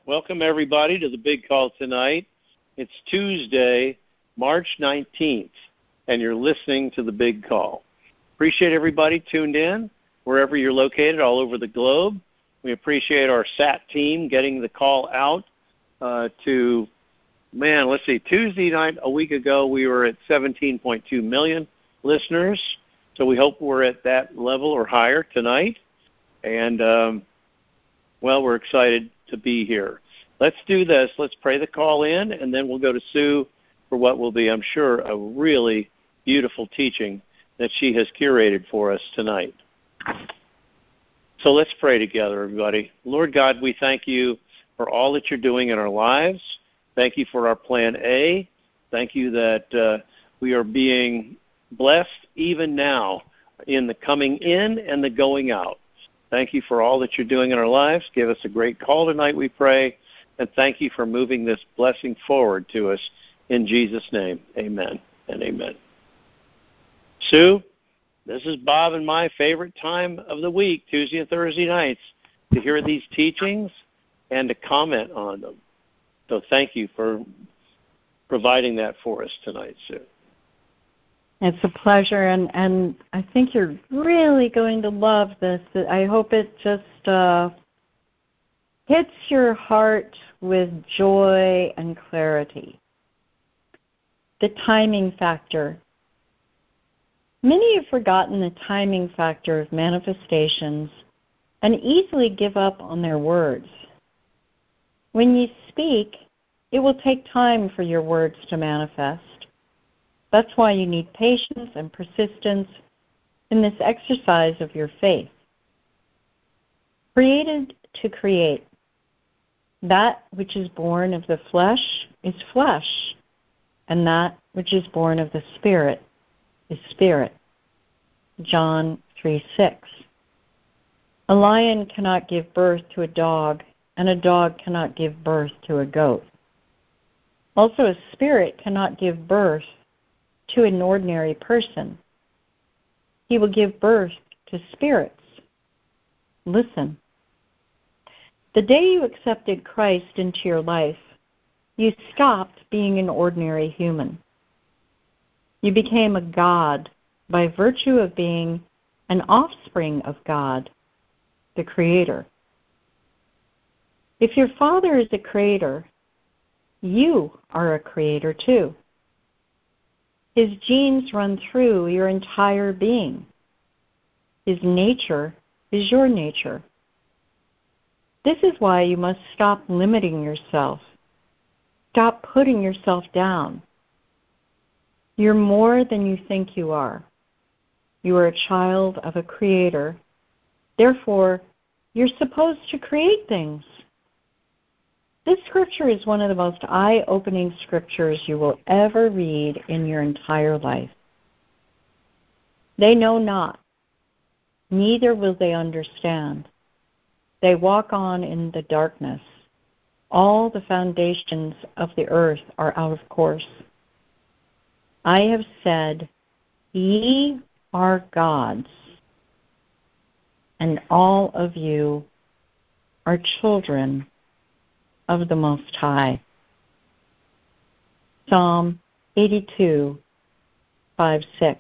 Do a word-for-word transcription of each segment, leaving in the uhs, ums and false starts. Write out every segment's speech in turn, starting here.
Welcome, everybody, to the Big Call tonight. It's Tuesday, March nineteenth, and you're listening to the Big Call. Appreciate everybody tuned in, wherever you're located, all over the globe. We appreciate our S A T team getting the call out uh, to, man, let's see, Tuesday night, a week ago, we were at seventeen point two million listeners, so we hope we're at that level or higher tonight. And, um, well, we're excited to be here. Let's do this. Let's pray the call in, and then we'll go to Sue for what will be, I'm sure, a really beautiful teaching that she has curated for us tonight. So let's pray together, everybody. Lord God, we thank you for all that you're doing in our lives. Thank you for our plan A. Thank you that uh, we are being blessed even now in the coming in and the going out. Thank you for all that you're doing in our lives. Give us a great call tonight, we pray. And thank you for moving this blessing forward to us. In Jesus' name, amen and amen. Sue, this is Bob and my favorite time of the week, Tuesday and Thursday nights, to hear these teachings and to comment on them. So thank you for providing that for us tonight, Sue. It's a pleasure, and, and I think you're really going to love this. I hope it just uh, hits your heart with joy and clarity. The timing factor. Many have forgotten the timing factor of manifestations and easily give up on their words. When you speak, it will take time for your words to manifest. That's why you need patience and persistence in this exercise of your faith. Created to create. That which is born of the flesh is flesh, and that which is born of the Spirit is spirit. John three six. A lion cannot give birth to a dog, and a dog cannot give birth to a goat. Also, a spirit cannot give birth to an ordinary person. He will give birth to spirits. Listen. The day you accepted Christ into your life, you stopped being an ordinary human. You became a God by virtue of being an offspring of God, the Creator. If your Father is a creator, you are a creator too. His genes run through your entire being. His nature is your nature. This is why you must stop limiting yourself. Stop putting yourself down. You're more than you think you are. You are a child of a creator. Therefore, you're supposed to create things. This scripture is one of the most eye-opening scriptures you will ever read in your entire life. They know not, neither will they understand. They walk on in the darkness. All the foundations of the earth are out of course. I have said, ye are gods, and all of you are children of the Most High. Psalm eighty-two, five, six.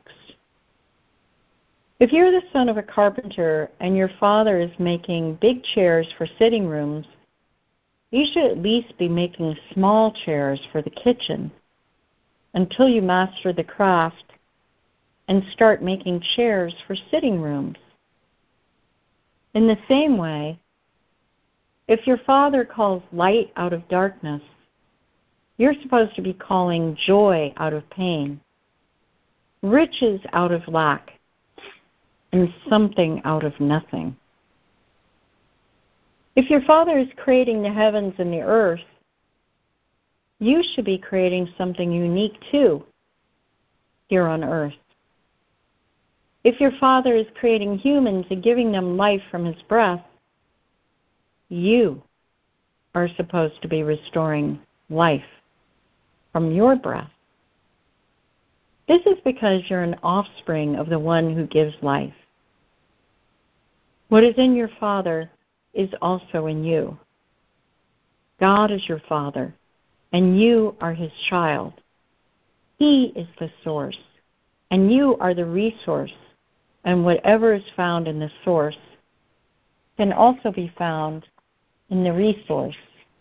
If you're the son of a carpenter and your father is making big chairs for sitting rooms, you should at least be making small chairs for the kitchen until you master the craft and start making chairs for sitting rooms. In the same way, if your Father calls light out of darkness, you're supposed to be calling joy out of pain, riches out of lack, and something out of nothing. If your Father is creating the heavens and the earth, you should be creating something unique too here on earth. If your Father is creating humans and giving them life from his breath, you are supposed to be restoring life from your breath. This is because you're an offspring of the one who gives life. What is in your Father is also in you. God is your Father, and you are his child. He is the source, and you are the resource, and whatever is found in the source can also be found in the resource.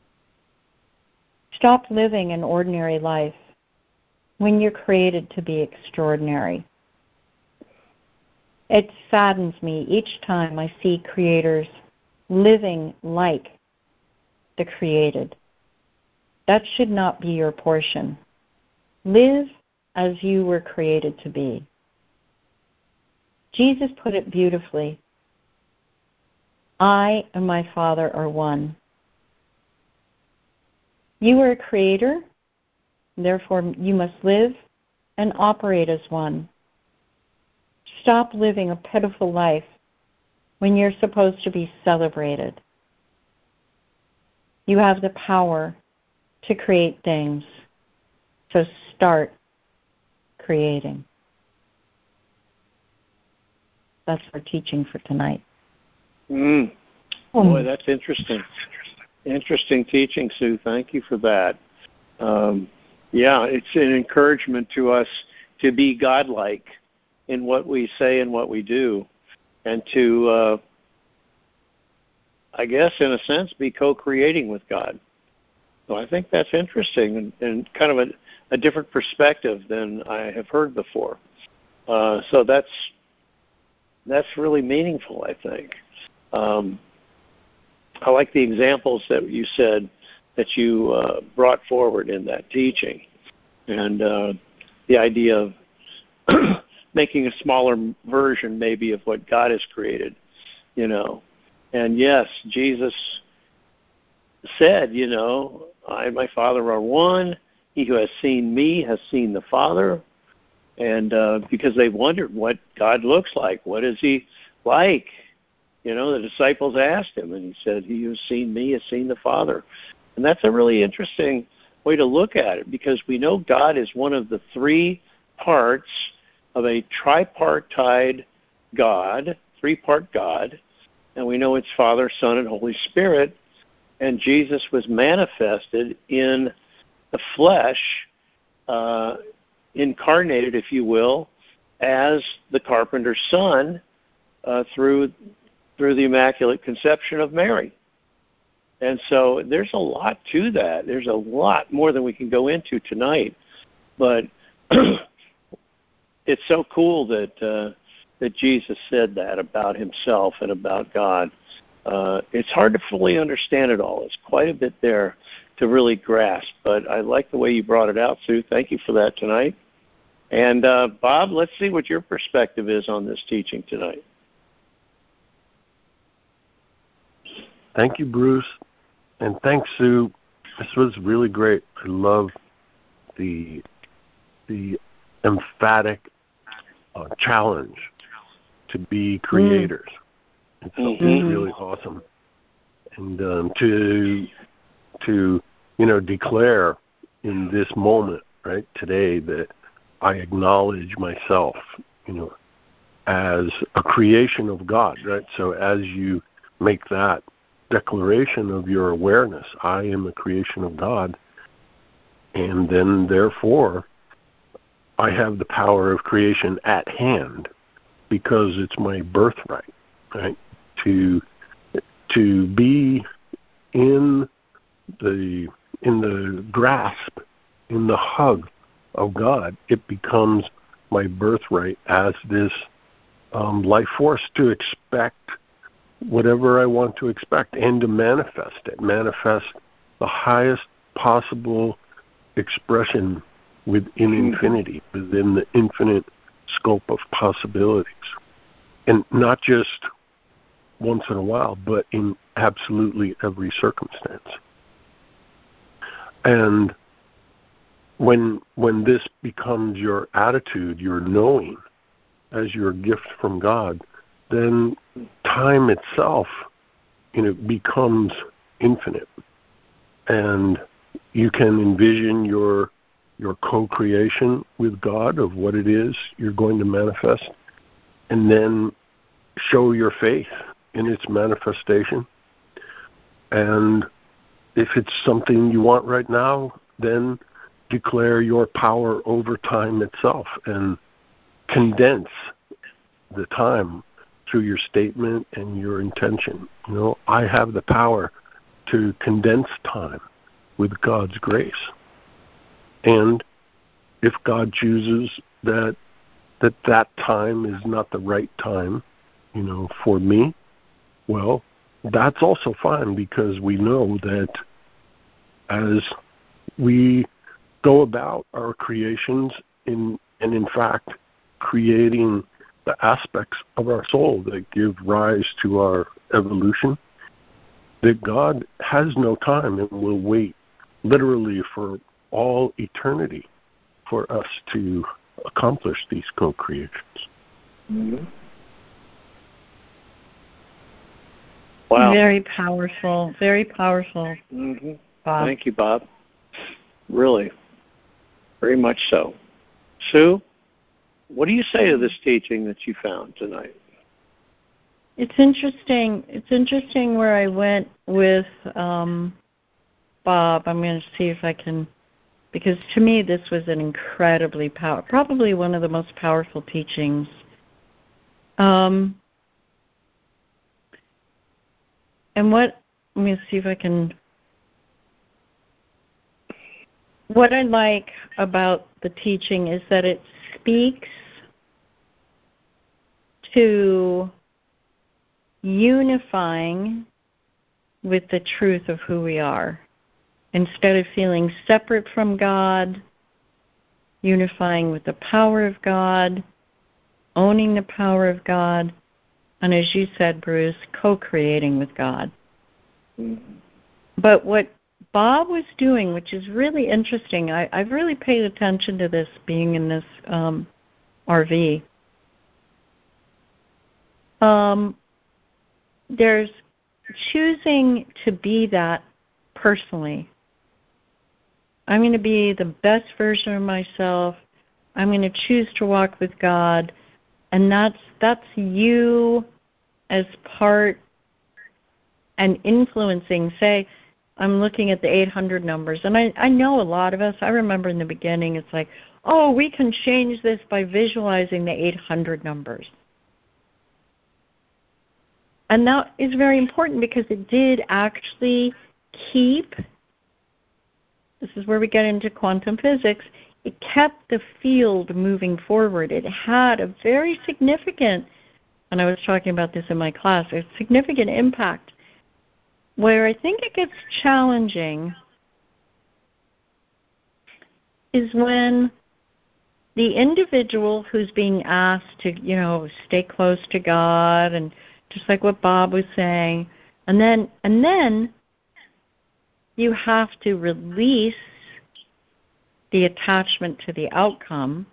Stop living an ordinary life when you're created to be extraordinary. It saddens me each time I see creators living like the created. That should not be your portion. Live as you were created to be. Jesus put it beautifully. I and my Father are one. You are a creator, therefore you must live and operate as one. Stop living a pitiful life when you're supposed to be celebrated. You have the power to create things, so start creating. That's our teaching for tonight. Mm. Boy, that's interesting. Interesting teaching, Sue. Thank you for that. Um, yeah, it's an encouragement to us to be godlike in what we say and what we do, and to, uh, I guess, in a sense, be co-creating with God. So I think that's interesting and, and kind of a, a different perspective than I have heard before. Uh, so that's that's really meaningful, I think. Um, I like the examples that you said that you uh, brought forward in that teaching, and uh, the idea of making a smaller version maybe of what God has created, you know. And yes, Jesus said, you know, I and my Father are one. He who has seen me has seen the Father. And uh, because they wondered what God looks like, what is he like? You know, the disciples asked him, and he said, he who has seen me has seen the Father. And that's a really interesting way to look at it, because we know God is one of the three parts of a tripartite God, three-part God, and we know it's Father, Son, and Holy Spirit, and Jesus was manifested in the flesh, uh, incarnated, if you will, as the carpenter's son uh, through through the Immaculate Conception of Mary. And so there's a lot to that. There's a lot more than we can go into tonight. But it's so cool that uh, that Jesus said that about himself and about God. Uh, it's hard to fully understand it all. It's quite a bit there to really grasp. But I like the way you brought it out, Sue. Thank you for that tonight. And uh, Bob, let's see what your perspective is on this teaching tonight. Thank you, Bruce. And thanks, Sue. This was really great. I love the the emphatic uh, challenge to be creators. Mm. It's something mm-hmm. really awesome. And um, to to you know declare in this moment, right today, that I acknowledge myself, you know, as a creation of God, right? So as you make that declaration of your awareness, I am a creation of God, and then therefore I have the power of creation at hand because it's my birthright, right? To to be in the in the grasp, in the hug of God, it becomes my birthright as this um, life force to expect whatever I want to expect and to manifest it, manifest the highest possible expression within infinity, within the infinite scope of possibilities. And not just once in a while, but in absolutely every circumstance. And when when this becomes your attitude, your knowing, as your gift from God, then time itself, you know, becomes infinite, and you can envision your your co-creation with God of what it is you're going to manifest, and then show your faith in its manifestation, and if it's something you want right now, then declare your power over time itself and condense the time through your statement and your intention. You know, I have the power to condense time with God's grace. And if God chooses that that that time is not the right time, you know, for me, well, that's also fine, because we know that as we go about our creations in and in fact creating the aspects of our soul that give rise to our evolution, that God has no time and will wait literally for all eternity for us to accomplish these co-creations. Mm-hmm. Wow. Very powerful, very powerful. Mm-hmm. Bob. Thank you, Bob. Really, very much so. Sue, what do you say to this teaching that you found tonight? It's interesting. It's interesting where I went with um, Bob. I'm going to see if I can, because to me this was an incredibly power, probably one of the most powerful teachings. Um, and what, let me see if I can, what I like about the teaching is that it speaks to unifying with the truth of who we are. Instead of feeling separate from God, unifying with the power of God, owning the power of God, and as you said, Bruce, co-creating with God. Mm-hmm. But what Bob was doing, which is really interesting, I, I've really paid attention to this being in this um, R V. Um, there's choosing to be that personally. I'm going to be the best version of myself. I'm going to choose to walk with God, and that's that's you as part and influencing. Say, I'm looking at the eight hundred numbers, and I, I know a lot of us, I remember in the beginning, it's like, oh, we can change this by visualizing the eight hundred numbers. And that is very important because it did actually keep, this is where we get into quantum physics, it kept the field moving forward. It had a very significant, and I was talking about this in my class, a significant impact. Where I think it gets challenging is when the individual who's being asked to, you know, stay close to God, and just like what Bob was saying, and then and then you have to release the attachment to the outcome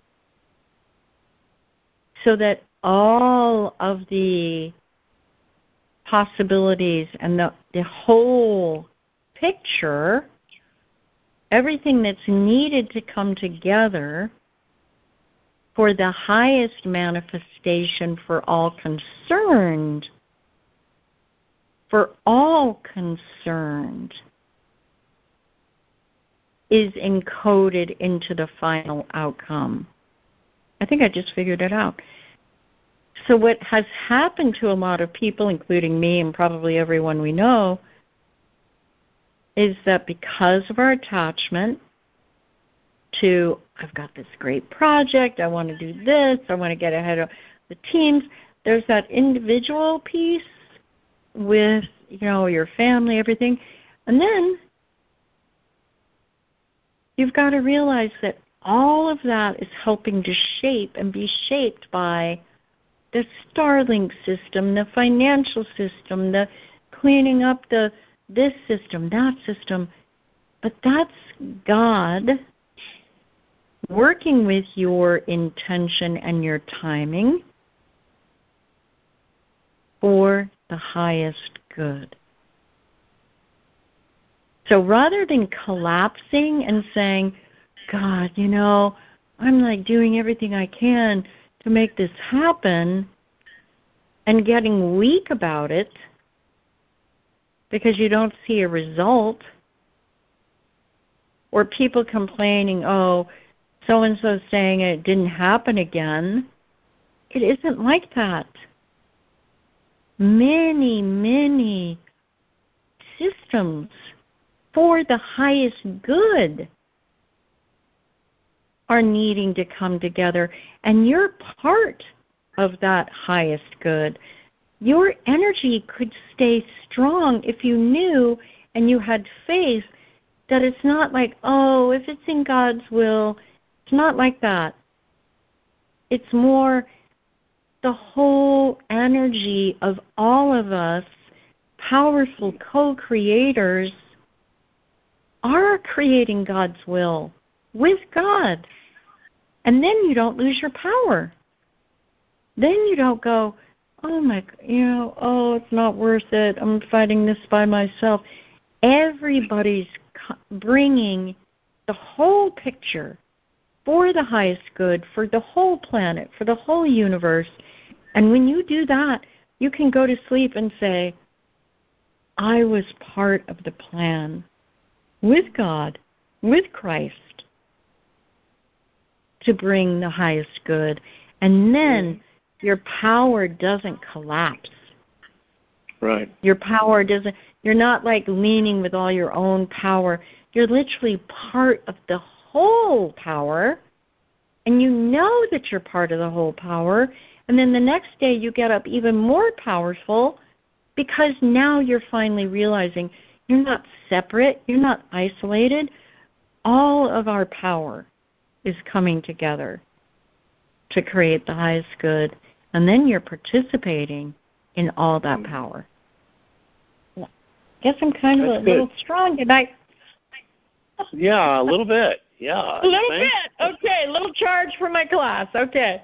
so that all of the possibilities and the, the whole picture, everything that's needed to come together for the highest manifestation for all concerned, for all concerned, is encoded into the final outcome. I think I just figured it out. So what has happened to a lot of people, including me and probably everyone we know, is that because of our attachment to, I've got this great project, I want to do this, I want to get ahead of the teams, there's that individual piece with, you know, your family, everything. And then you've got to realize that all of that is helping to shape and be shaped by the Starlink system, the financial system, the cleaning up the this system, that system. But that's God working with your intention and your timing for the highest good. So rather than collapsing and saying, God, you know, I'm like doing everything I can to make this happen, and getting weak about it because you don't see a result, or people complaining, oh, so-and-so saying it didn't happen again. It isn't like that. Many, many systems for the highest good are needing to come together, and you're part of that highest good. Your energy could stay strong if you knew and you had faith that it's not like, oh, if it's in God's will, it's not like that. It's more the whole energy of all of us, powerful co-creators, are creating God's will with God. And then you don't lose your power. Then you don't go, oh my, you know, oh, it's not worth it. I'm fighting this by myself. Everybody's bringing the whole picture for the highest good, for the whole planet, for the whole universe. And when you do that, you can go to sleep and say, I was part of the plan with God, with Christ, to bring the highest good. And then your power doesn't collapse. Right. Your power doesn't, you're not like leaning with all your own power. You're literally part of the whole power, and you know that you're part of the whole power, and then the next day you get up even more powerful because now you're finally realizing you're not separate, you're not isolated. All of our power is coming together to create the highest good, and then you're participating in all that power. I guess I'm kind of That's a good. little strong tonight. Yeah, a little bit. Yeah. A little Thanks. bit. Okay, a little charge for my class. Okay.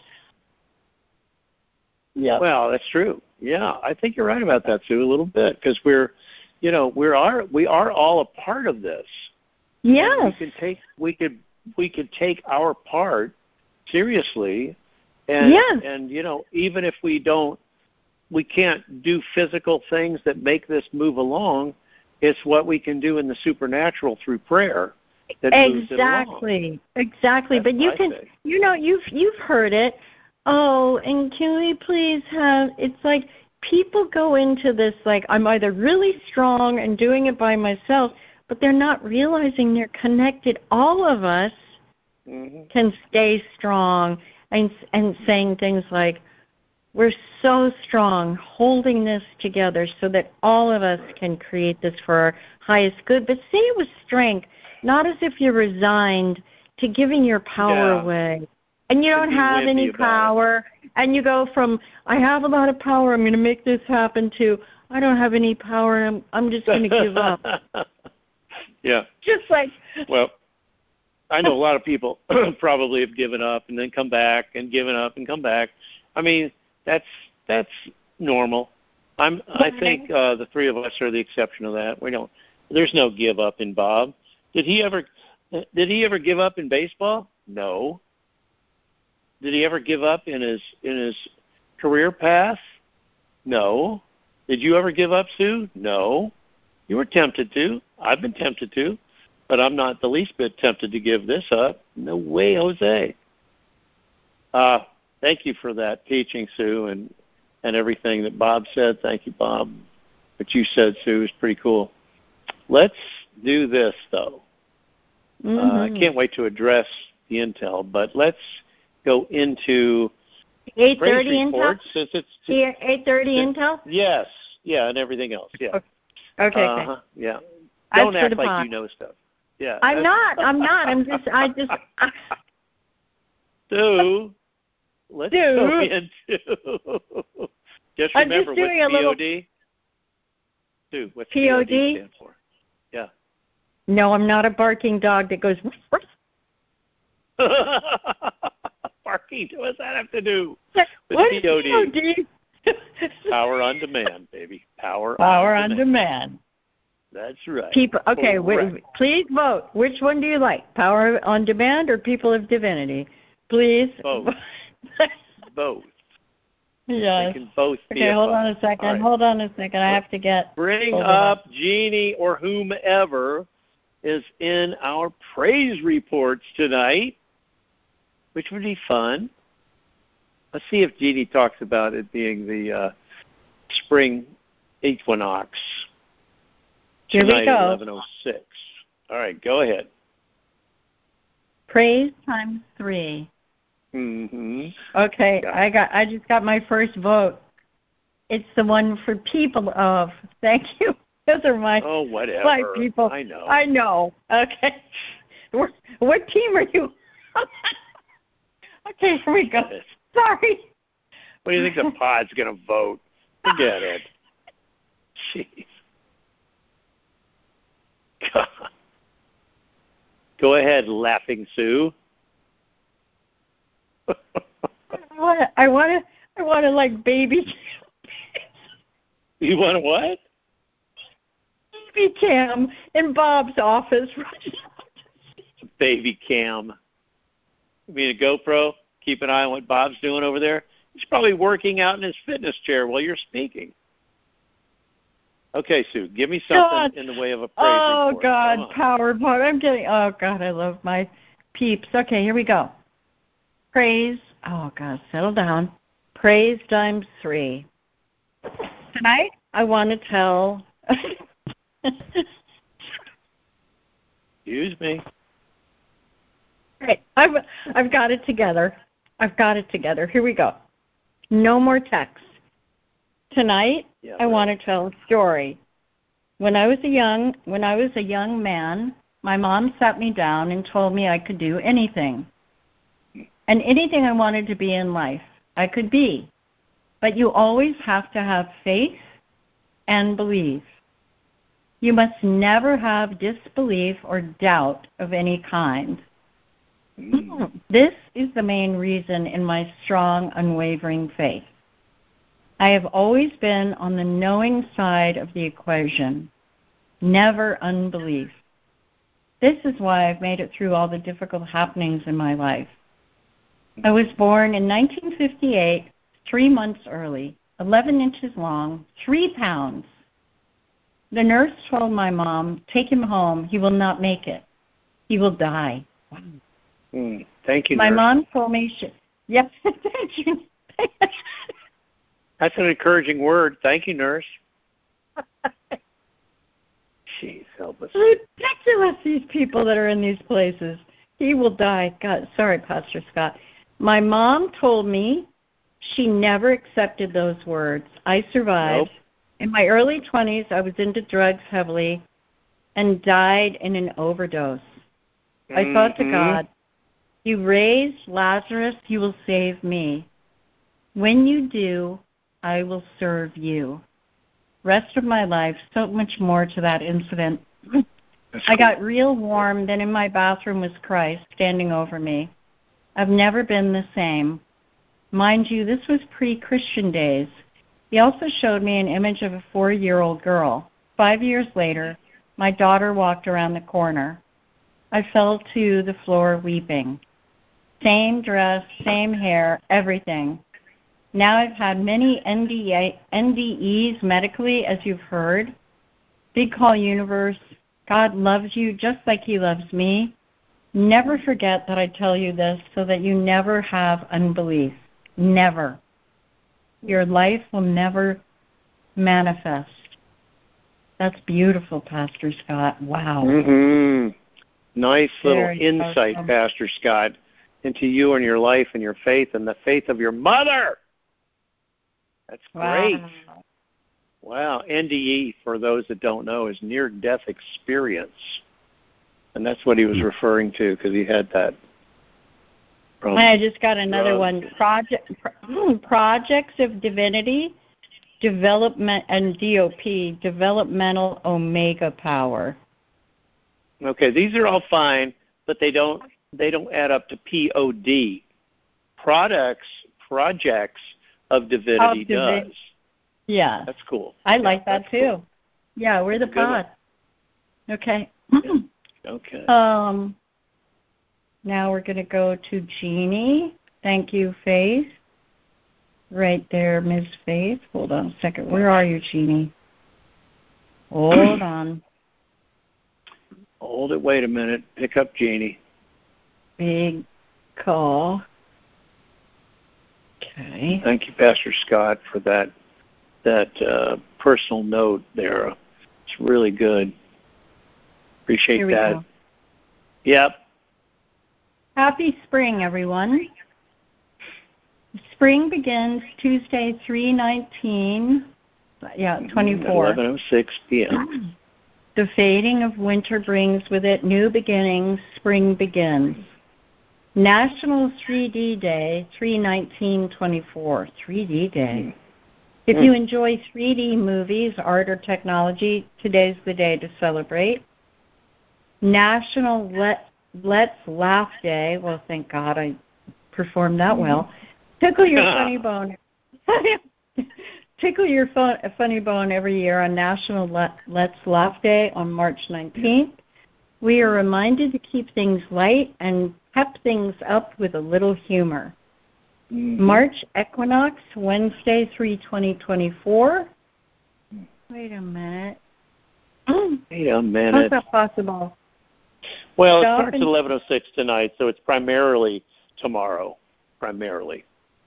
Yeah. Well, that's true. Yeah, I think you're right about that, Sue, a little bit, because we're, you know, we are we are all a part of this. Yes. And we can take we could we could take our part seriously, and Yes. and you know, even if we don't, we can't do physical things that make this move along. It's what we can do in the supernatural through prayer that moves it along. Exactly. Exactly. That's But you what I can, say. you know, you've you've heard it. Oh, and can we please have? It's like people go into this like I'm either really strong and doing it by myself, but they're not realizing they're connected. All of us Mm-hmm. can stay strong and and saying things like, we're so strong, holding this together so that all of us can create this for our highest good. But say it with strength, not as if you're resigned to giving your power Yeah. away. And you don't And be have wimpy any about power. And you go from, I have a lot of power, I'm going to make this happen, to, I don't have any power, I'm, I'm just going to give up. Yeah. Just like... Well, I know a lot of people probably have given up and then come back and given up and come back. I mean, that's that's normal. I'm. I think uh, the three of us are the exception of that. We don't. There's no give up in Bob. Did he ever? Did he ever give up in baseball? No. Did he ever give up in his in his career path? No. Did you ever give up, Sue? No. You were tempted to. I've been tempted to, but I'm not the least bit tempted to give this up. No way, Jose. Uh, thank you for that teaching, Sue, and, and everything that Bob said. Thank you, Bob. What you said, Sue, is pretty cool. Let's do this, though. Mm-hmm. Uh, I can't wait to address the intel, but let's go into eight thirty praise Intel? reports, since it's Here, eight thirty Intel? Yes, yeah, and everything else. Yeah. Okay. Okay. Uh-huh. Okay. Yeah. As Don't for act the like pod. you know stuff. Yeah. I'm that's- not. I'm not. I'm just. I just. I, Sue, let's Sue. go into. Just I'm remember just doing what's a little- P O D. Sue, what's P O D? P O D stand for? Yeah. no, I'm not a barking dog that goes. Barking. What does that have to do? What With is P O P O D? D? Power on demand, baby. Power. Power on, on demand. demand. That's right. People. Okay. Correct. W- please vote. Which one do you like? Power on demand or People of Divinity? Please. Both. Both. Yes. They can both be Okay. a Hold fun. on a second. All right. Hold on a second. I have to get. Bring hold up Jeannie or whomever is in our praise reports tonight, which would be fun. Let's see if Jeannie talks about it being the uh, spring equinox. Here we Tonight go. at eleven oh six. All right, go ahead. Praise times three. Mm-hmm. Okay, Got I got. I just got my first vote. It's the one for people of. Thank you. Those are my, oh, whatever. my people. I know. I know. Okay. What, what team are you? Okay, here we go. Sorry. What do you think the pod's going to vote? Forget it. Jeez. God. Go ahead, Laughing Sue. I want to. I want to. I want to like baby. You want to what? Baby cam in Bob's office. Baby cam. You mean a GoPro? Keep an eye on what Bob's doing over there. He's probably working out in his fitness chair while you're speaking. Okay, Sue, give me something God. in the way of a praise Oh, report. God, PowerPoint. I'm getting, oh, God, I love my peeps. Okay, here we go. Praise, oh, God, settle down. Praise times three. Tonight, I want to tell. Excuse me. Right, I've, I've got it together. I've got it together. Here we go. No more text. Tonight, Yeah, I right. want to tell a story. When I was a young when I was a young man, my mom sat me down and told me I could do anything. And anything I wanted to be in life, I could be. But you always have to have faith and believe. You must never have disbelief or doubt of any kind. Mm. This is the main reason in my strong, unwavering faith. I have always been on the knowing side of the equation, never unbelief. This is why I've made it through all the difficult happenings in my life. I was born in nineteen fifty-eight, three months early, eleven inches long, three pounds. The nurse told my mom, take him home, he will not make it. He will die. Wow. Mm. Thank you, My nurse. mom told me, she, yes, thank you. That's an encouraging word. Thank you, nurse. Jeez, help us. Ridiculous, these people that are in these places. He will die. God, sorry, Pastor Scott. My mom told me she never accepted those words. I survived. Nope. In my early twenties, I was into drugs heavily and died in an overdose. I Mm-hmm. thought to God, you raised Lazarus, you will save me. When you do, I will serve you. Rest of my life, so much more to that incident. That's I cool. got real warm, then in my bathroom was Christ standing over me. I've never been the same. Mind you, this was pre-Christian days. He also showed me an image of a four-year-old girl. Five years later, my daughter walked around the corner. I fell to the floor weeping. Same dress, same hair, everything. Now I've had many N D Es medically, as you've heard. Big Call Universe, God loves you just like he loves me. Never forget that I tell you this so that you never have unbelief. Never. Your life will never manifest. That's beautiful, Pastor Scott. Wow. Mm-hmm. Nice little Very insight, awesome. Pastor Scott, into you and your life and your faith and the faith of your mother. That's great. Wow. Wow. N D E, for those that don't know, is near-death experience. And that's what he was referring to because he had that. From I just got another drugs. one. Project pro, Projects of Divinity, Development, and D O P, Developmental Omega Power. Okay, these are all fine, but they don't they don't add up to P O D. Products, projects of divinity Of divi- does. Yeah. That's cool. I Yeah, like that that's too. cool. Yeah, we're That's the a good one. pod. Okay. Okay. um. Now we're going to go to Jeannie. Thank you, Faith. Right there, Miss Faith. Hold on a second. Where are you, Jeannie? Hold on. Hold it. Wait a minute. Pick up Jeannie. Big call. Okay. Thank you, Pastor Scott, for that that uh, personal note there. It's really good. Appreciate Here we that. Go. Yep. Happy spring, everyone. Spring begins Tuesday, three nineteen, yeah, twenty-four. eleven oh six p.m. The fading of winter brings with it new beginnings. Spring begins. National three D Day, three nineteen twenty-four. three D Day. If you enjoy three D movies, art, or technology, today's the day to celebrate. National Let, Let's Laugh Day. Well, thank God I performed that well. Tickle your funny bone. Tickle your fun, funny bone every year on National Let, Let's Laugh Day on March nineteenth. We are reminded to keep things light and pep things up with a little humor. Mm-hmm. March equinox, Wednesday, three twenty twenty-four. Wait a minute. Wait a minute. How's that possible? Well, Stop it starts and... at eleven oh six tonight, so it's primarily tomorrow. Primarily.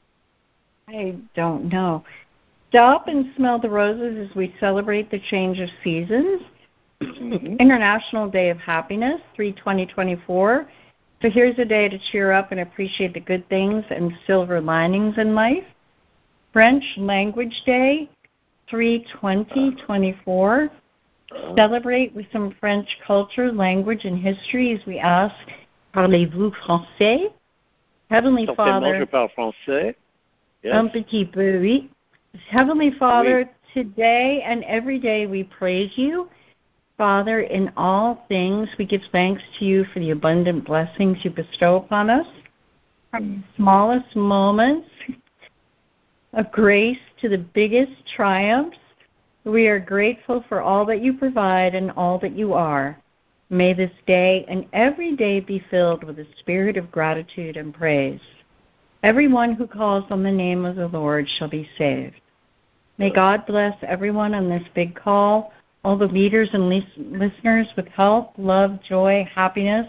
I don't know. Stop and smell the roses as we celebrate the change of seasons. Mm-hmm. International Day of Happiness, three twenty twenty-four. So here's a day to cheer up and appreciate the good things and silver linings in life. French Language Day, three twenty twenty-four. Uh, Celebrate with some French culture, language, and history as we ask, parlez-vous français? Heavenly Father. Je parle français. Yes. Un petit peu, oui. Heavenly Father, oui. Today and every day we praise you. Father, in all things, we give thanks to you for the abundant blessings you bestow upon us. From the smallest moments of grace to the biggest triumphs, we are grateful for all that you provide and all that you are. May this day and every day be filled with a spirit of gratitude and praise. Everyone who calls on the name of the Lord shall be saved. May God bless everyone on this big call, all the leaders and listeners with health, love, joy, happiness,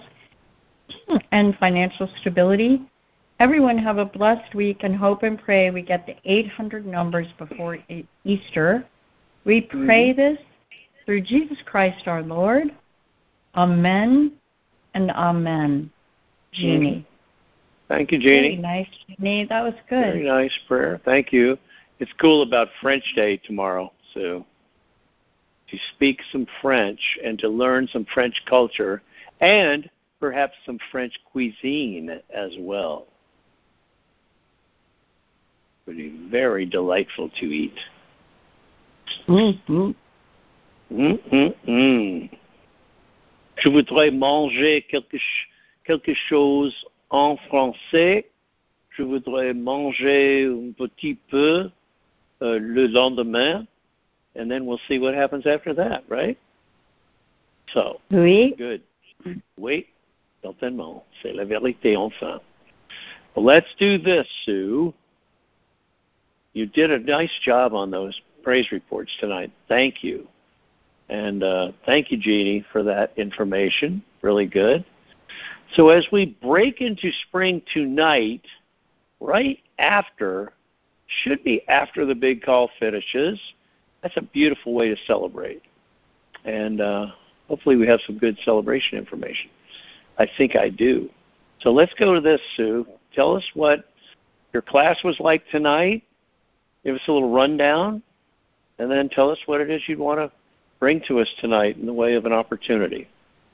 and financial stability. Everyone have a blessed week and hope and pray we get the eight hundred numbers before Easter. We pray this through Jesus Christ our Lord. Amen and amen. Jeannie. Thank you, Jeannie. Very nice, Jeannie. That was good. Very nice prayer. Thank you. It's cool about French Day tomorrow, Sue. To speak some French and to learn some French culture and perhaps some French cuisine as well. It would be very delightful to eat. Mm-hmm. Mm-mm-mm. Je voudrais manger quelque, quelque chose en français. Je voudrais manger un petit peu uh, le lendemain. And then we'll see what happens after that, right? So, oui. Good. Oui, certainement. C'est la vérité, enfin. Well, let's do this, Sue. You did a nice job on those praise reports tonight. Thank you. And uh, thank you, Jeannie, for that information. Really good. So as we break into spring tonight, right after, should be after the big call finishes, that's a beautiful way to celebrate. And uh, hopefully we have some good celebration information. I think I do. So let's go to this, Sue. Tell us what your class was like tonight. Give us a little rundown. And then tell us what it is you'd want to bring to us tonight in the way of an opportunity.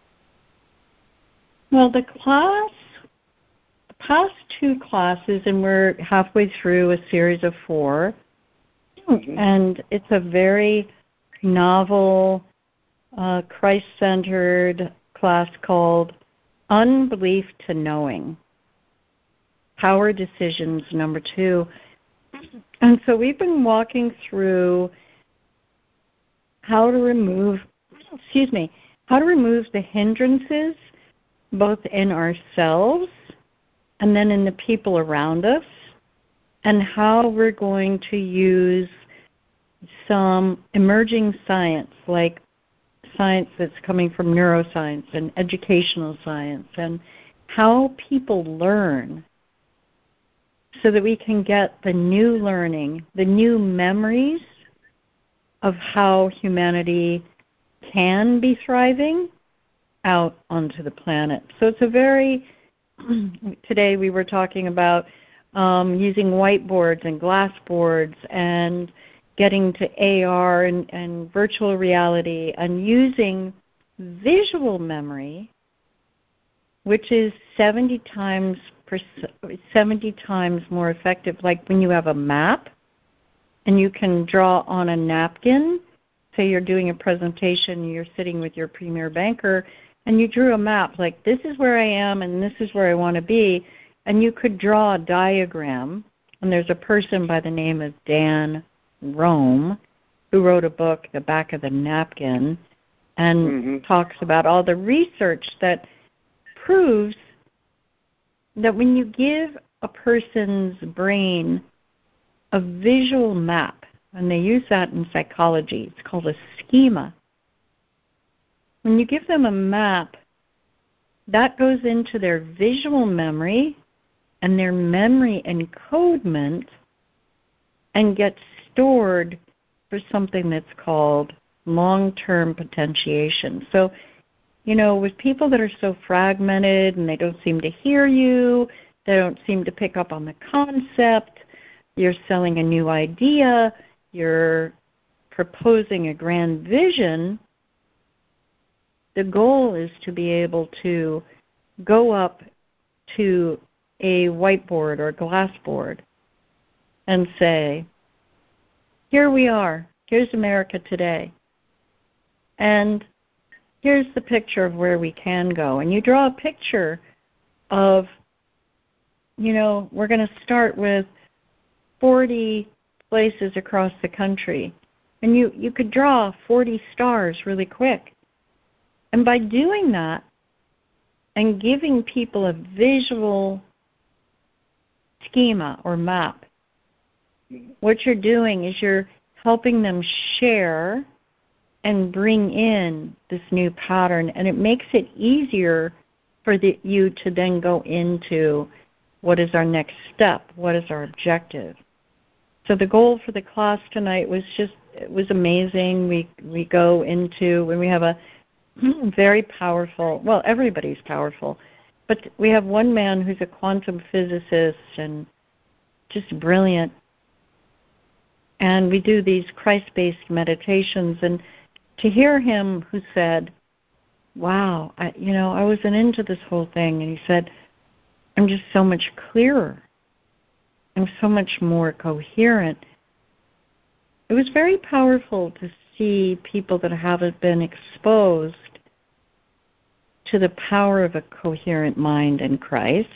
Well, the class, the past two classes, and we're halfway through a series of four, mm-hmm. and it's a very novel, uh, Christ-centered class called Unbelief to Knowing. Power Decisions, number two. And so we've been walking through how to remove, excuse me, how to remove the hindrances both in ourselves and then in the people around us, and how we're going to use some emerging science like science that's coming from neuroscience and educational science and how people learn so that we can get the new learning, the new memories of how humanity can be thriving out onto the planet. So it's a very, today we were talking about um, using whiteboards and glass boards and getting to A R and, and virtual reality and using visual memory, which is seventy times per, seventy times more effective. Like when you have a map and you can draw on a napkin, say you're doing a presentation, you're sitting with your premier banker, and you drew a map like this is where I am and this is where I want to be, and you could draw a diagram. And there's a person by the name of Dan Rome who wrote a book, The Back of the Napkin, and mm-hmm. talks about all the research that proves that when you give a person's brain a visual map, and they use that in psychology, it's called a schema. When you give them a map, that goes into their visual memory and their memory encodement and gets stored for something that's called long-term potentiation. So, you know, with people that are so fragmented and they don't seem to hear you, they don't seem to pick up on the concept, you're selling a new idea, you're proposing a grand vision, the goal is to be able to go up to a whiteboard or glass board and say, here we are, here's America today, and here's the picture of where we can go. And you draw a picture of, you know, we're going to start with forty places across the country. And you, you could draw forty stars really quick. And by doing that and giving people a visual schema or map, what you're doing is you're helping them share and bring in this new pattern, and it makes it easier for the, you to then go into what is our next step, what is our objective. So the goal for the class tonight was just, it was amazing. We we go into, when we have a very powerful, well, everybody's powerful, but we have one man who's a quantum physicist and just brilliant. And we do these Christ-based meditations, and to hear him who said, wow, I, you know, I wasn't into this whole thing, and he said, I'm just so much clearer. I'm so much more coherent. It was very powerful to see people that haven't been exposed to the power of a coherent mind in Christ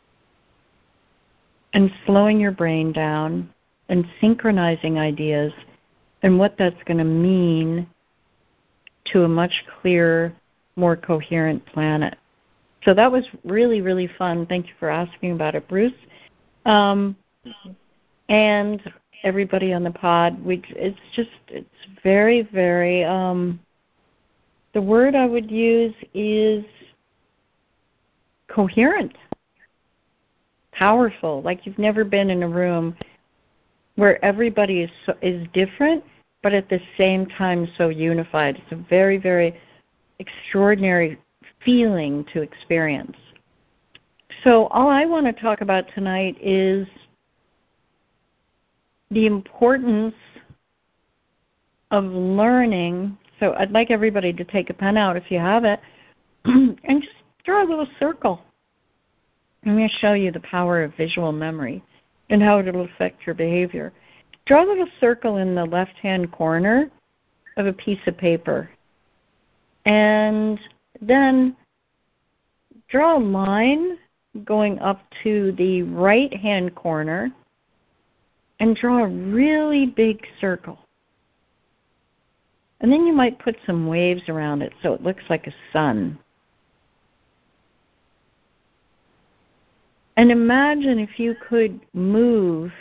and slowing your brain down and synchronizing ideas and what that's going to mean to a much clearer, more coherent planet. So that was really, really fun. Thank you for asking about it, Bruce. Um, and everybody on the pod, we, it's just, it's very, very, um, the word I would use is coherent, powerful, like you've never been in a room where everybody is so, is different, but at the same time so unified. It's a very, very extraordinary feeling to experience. So all I want to talk about tonight is the importance of learning. So I'd like everybody to take a pen out if you have it and just draw a little circle. I'm going to show you the power of visual memory and how it will affect your behavior. Draw a little circle in the left-hand corner of a piece of paper. And then draw a line going up to the right-hand corner and draw a really big circle. And then you might put some waves around it so it looks like a sun. And imagine if you could move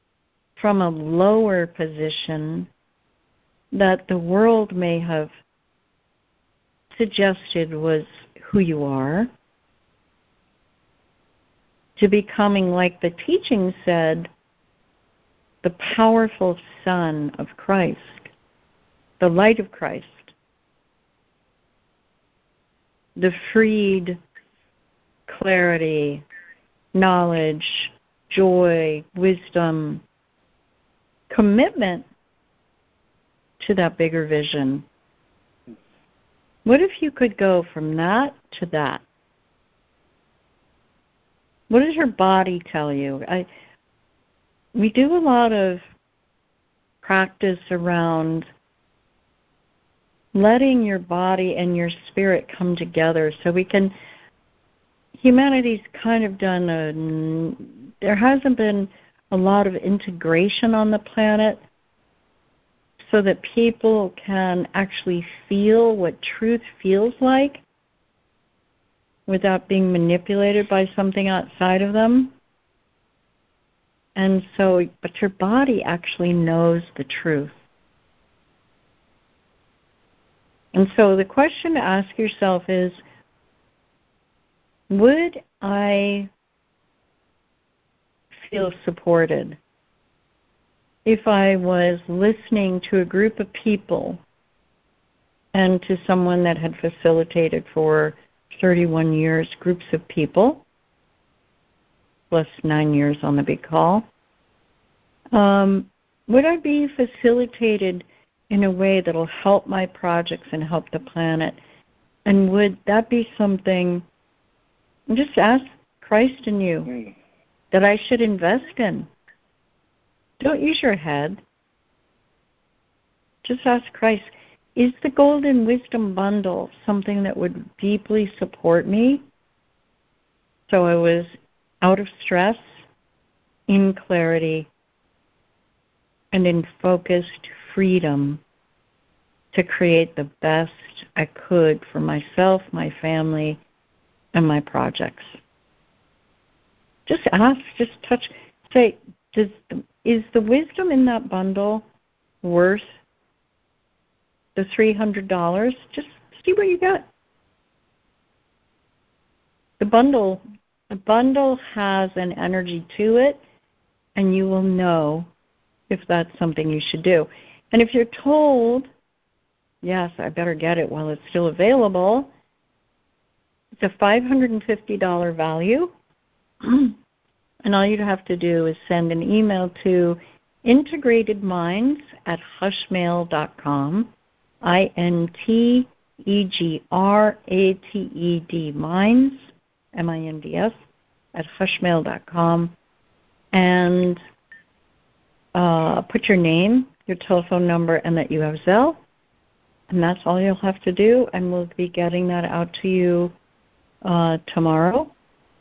from a lower position that the world may have suggested was who you are, to becoming, like the teaching said, the powerful Son of Christ, the light of Christ, the freed clarity, knowledge, joy, wisdom, commitment to that bigger vision. What if you could go from that to that? What does your body tell you? I, we do a lot of practice around letting your body and your spirit come together so we can, humanity's kind of done a, there hasn't been a lot of integration on the planet so that people can actually feel what truth feels like without being manipulated by something outside of them. And so, but your body actually knows the truth. And so the question to ask yourself is, would I feel supported if I was listening to a group of people and to someone that had facilitated for thirty-one years groups of people, plus nine years on the big call? Um, would I be facilitated in a way that will help my projects and help the planet? And would that be something, just ask Christ in you, that I should invest in? Don't use your head. Just ask Christ, is the Golden Wisdom Bundle something that would deeply support me so I was out of stress, in clarity, and in focused freedom to create the best I could for myself, my family, and my projects? Just ask, just touch, say, does the, is the wisdom in that bundle worth the three hundred dollars? Just see what you get. The bundle, the bundle has an energy to it, and you will know if that's something you should do. And if you're told, yes, I better get it while it's still available, it's a five hundred fifty dollars value. And all you'd have to do is send an email to integratedminds at hushmail dot com, I N T E G R A T E D, minds, M I N D S, at hushmail dot com, and uh, put your name, your telephone number, and that you have Zelle. And that's all you'll have to do, and we'll be getting that out to you uh, tomorrow.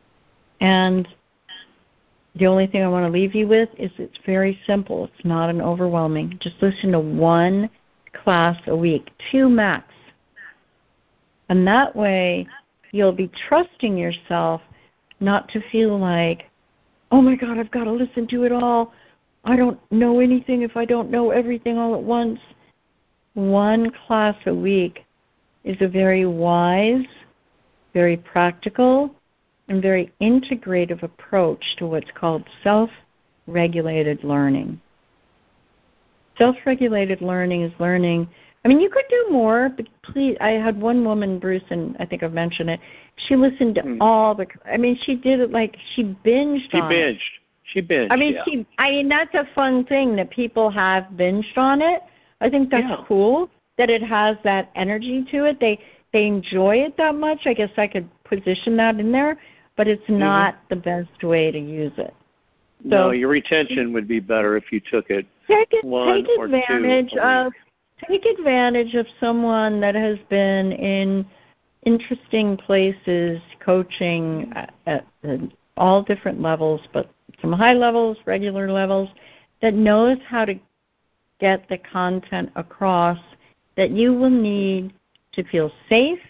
And the only thing I want to leave you with is it's very simple. It's not an overwhelming. Just listen to one class a week, two max. And that way you'll be trusting yourself not to feel like, oh my God, I've got to listen to it all. I don't know anything if I don't know everything all at once. One class a week is a very wise, very practical, and very integrative approach to what's called self-regulated learning. Self-regulated learning is learning. I mean, you could do more, but please, I had one woman, Bruce, and I think I've mentioned it, she listened to mm. all the, I mean, she did it like, she binged she on binged. it. She binged, I mean, yeah. she, I mean, that's a fun thing that people have binged on it. I think that's yeah. cool that it has that energy to it. They, they enjoy it that much. I guess I could position that in there. But it's not mm-hmm. the best way to use it. So, no, your retention would be better if you took it take it, one take or advantage two of take advantage of someone that has been in interesting places, coaching at, at, at all different levels, but some high levels, regular levels, that knows how to get the content across that you will need to feel safe,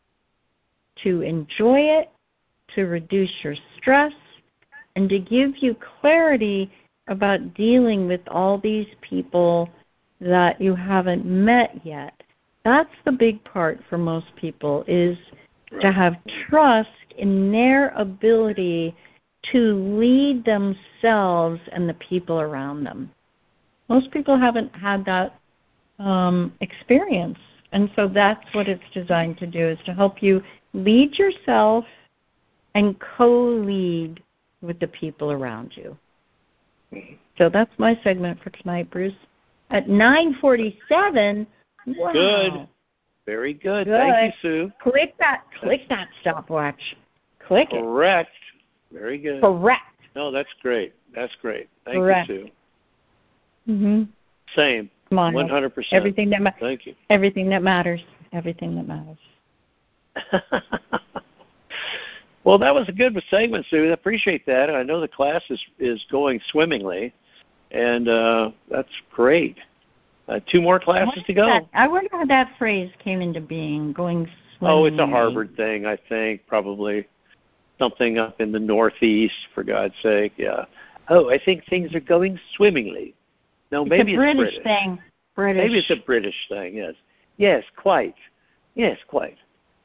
to enjoy it, to reduce your stress, and to give you clarity about dealing with all these people that you haven't met yet. That's the big part for most people, is Right. to have trust in their ability to lead themselves and the people around them. Most people haven't had that um, experience. And so that's what it's designed to do, is to help you lead yourself and co-lead with the people around you. So that's my segment for tonight, Bruce. At nine forty-seven, wow. Good. Very good. Good. Thank you, Sue. Click that, click that stopwatch. Click it. Correct. Very good. Correct. No, that's great. That's great. Thank Correct. you, Sue. Mm-hmm. Same. Smile. one hundred percent. Everything that ma- Thank you. Everything that matters. Everything that matters. Well, that was a good segment, Sue. I appreciate that. I know the class is, is going swimmingly, and uh, that's great. Uh, two more classes to go. That, I wonder how that phrase came into being, going swimmingly. Oh, it's a Harvard thing, I think, probably. Something up in the Northeast, for God's sake, yeah. Oh, I think things are going swimmingly. No, it's maybe a British it's British. thing. British. Maybe it's a British thing, yes. Yes, quite. Yes, quite.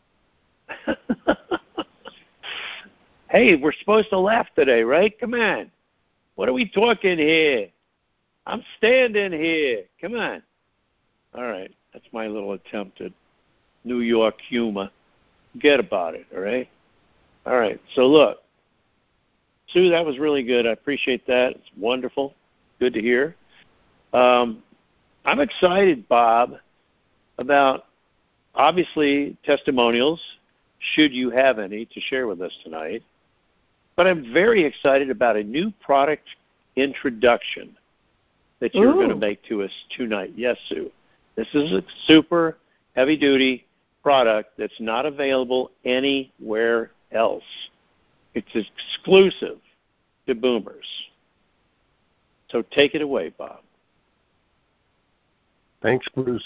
Hey, we're supposed to laugh today, right? Come on. What are we talking here? I'm standing here. Come on. All right. That's my little attempt at New York humor. Forget about it, all right? All right. So, look, Sue, that was really good. I appreciate that. It's wonderful. Good to hear. Um, I'm excited, Bob, about, obviously, testimonials, should you have any, to share with us tonight. But I'm very excited about a new product introduction that you're Ooh. going to make to us tonight. Yes, Sue. This is a super heavy-duty product that's not available anywhere else. It's exclusive to Boomers. So take it away, Bob. Thanks, Bruce.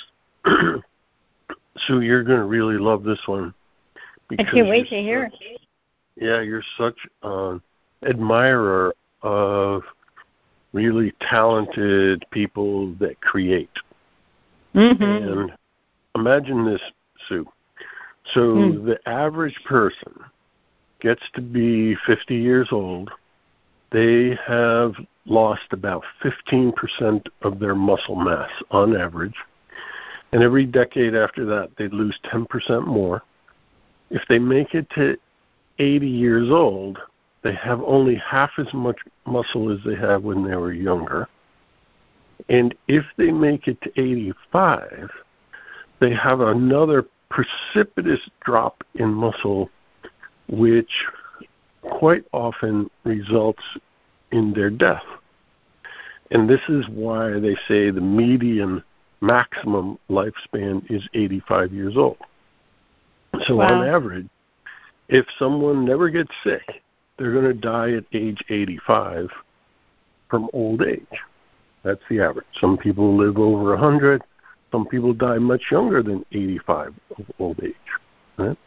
Sue, you're going to really love this one. I can't wait to hear such, it. Yeah, you're such an admirer of really talented people that create. Mm-hmm. And imagine this, Sue. So mm. the average person gets to be fifty years old. They have lost about fifteen percent of their muscle mass on average. And every decade after that, they lose ten percent more. If they make it to eighty years old, they have only half as much muscle as they had when they were younger. And if they make it to eighty-five, they have another precipitous drop in muscle, which quite often results in their death. And this is why they say the median maximum lifespan is eighty-five years old. So wow. on average, if someone never gets sick, they're going to die at age eighty-five from old age. That's the average. Some people live over one hundred. Some people die much younger than eighty-five of old age. Right?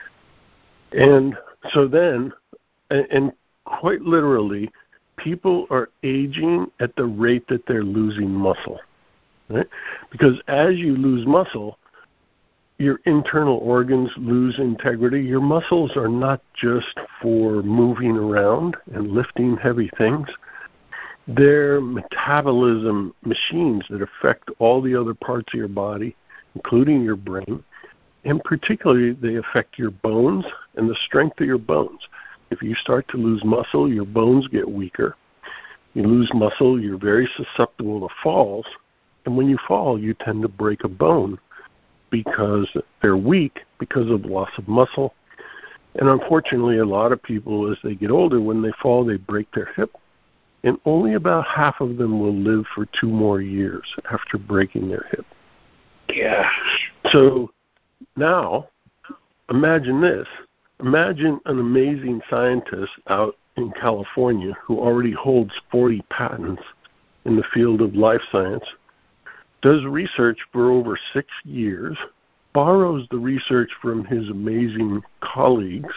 And so then, and, and quite literally, people are aging at the rate that they're losing muscle. Right? Because as you lose muscle, your internal organs lose integrity. Your muscles are not just for moving around and lifting heavy things. They're metabolism machines that affect all the other parts of your body, including your brain. And particularly, they affect your bones and the strength of your bones. If you start to lose muscle, your bones get weaker. You lose muscle, you're very susceptible to falls. And when you fall, you tend to break a bone because they're weak because of loss of muscle. And unfortunately, a lot of people, as they get older, when they fall, they break their hip. And only about half of them will live for two more years after breaking their hip. Yeah. So now, imagine this. Imagine an amazing scientist out in California who already holds forty patents in the field of life science, does research for over six years, borrows the research from his amazing colleagues,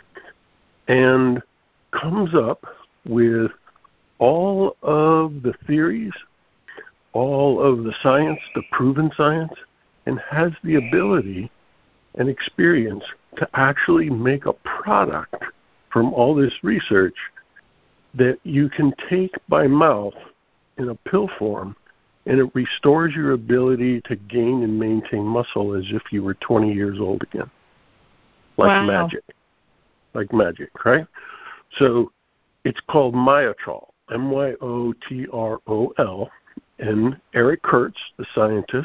and comes up with all of the theories, all of the science, the proven science, and has the ability and experience to actually make a product from all this research that you can take by mouth in a pill form, and it restores your ability to gain and maintain muscle as if you were twenty years old again. Like wow. magic. Like magic, right? So it's called Myotrol, M Y O T R O L, and Eric Kurtz, the scientist,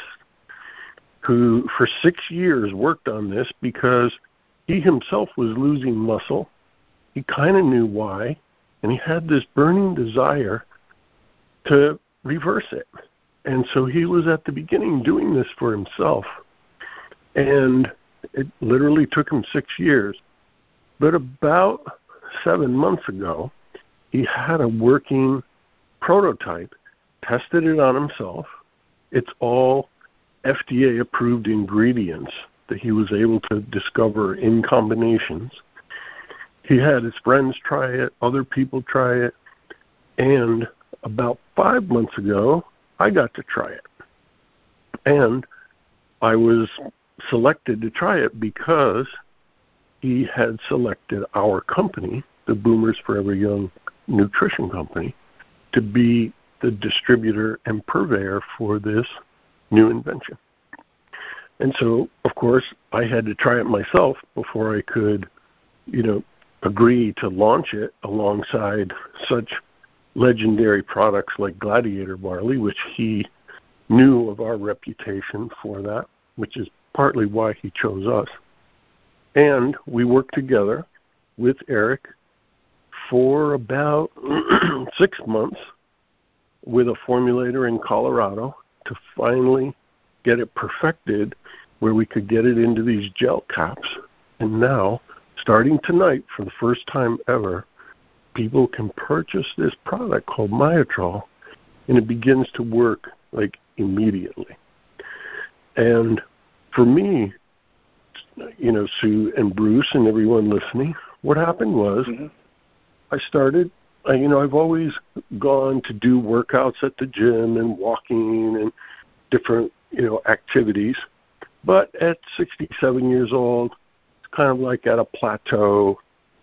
who for six years worked on this because he himself was losing muscle. He kind of knew why, and he had this burning desire to reverse it. And so he was at the beginning doing this for himself. And it literally took him six years. But about seven months ago, he had a working prototype, tested it on himself. It's all F D A-approved ingredients that he was able to discover in combinations. He had his friends try it, other people try it, and about five months ago, I got to try it. And I was selected to try it because he had selected our company, the Boomers Forever Young Nutrition Company, to be the distributor and purveyor for this new invention. And so, of course, I had to try it myself before I could, you know, agree to launch it alongside such legendary products like Gladiator Barley, which he knew of our reputation for that, which is partly why he chose us. And we worked together with Eric for about six months with a formulator in Colorado to finally get it perfected where we could get it into these gel caps. And now, starting tonight, for the first time ever, people can purchase this product called Myotrol, and it begins to work like immediately. And for me, you know, Sue and Bruce and everyone listening, what happened was mm-hmm. I started, I, you know, I've always gone to do workouts at the gym and walking and different, you know, activities. But at sixty-seven years old, it's kind of like at a plateau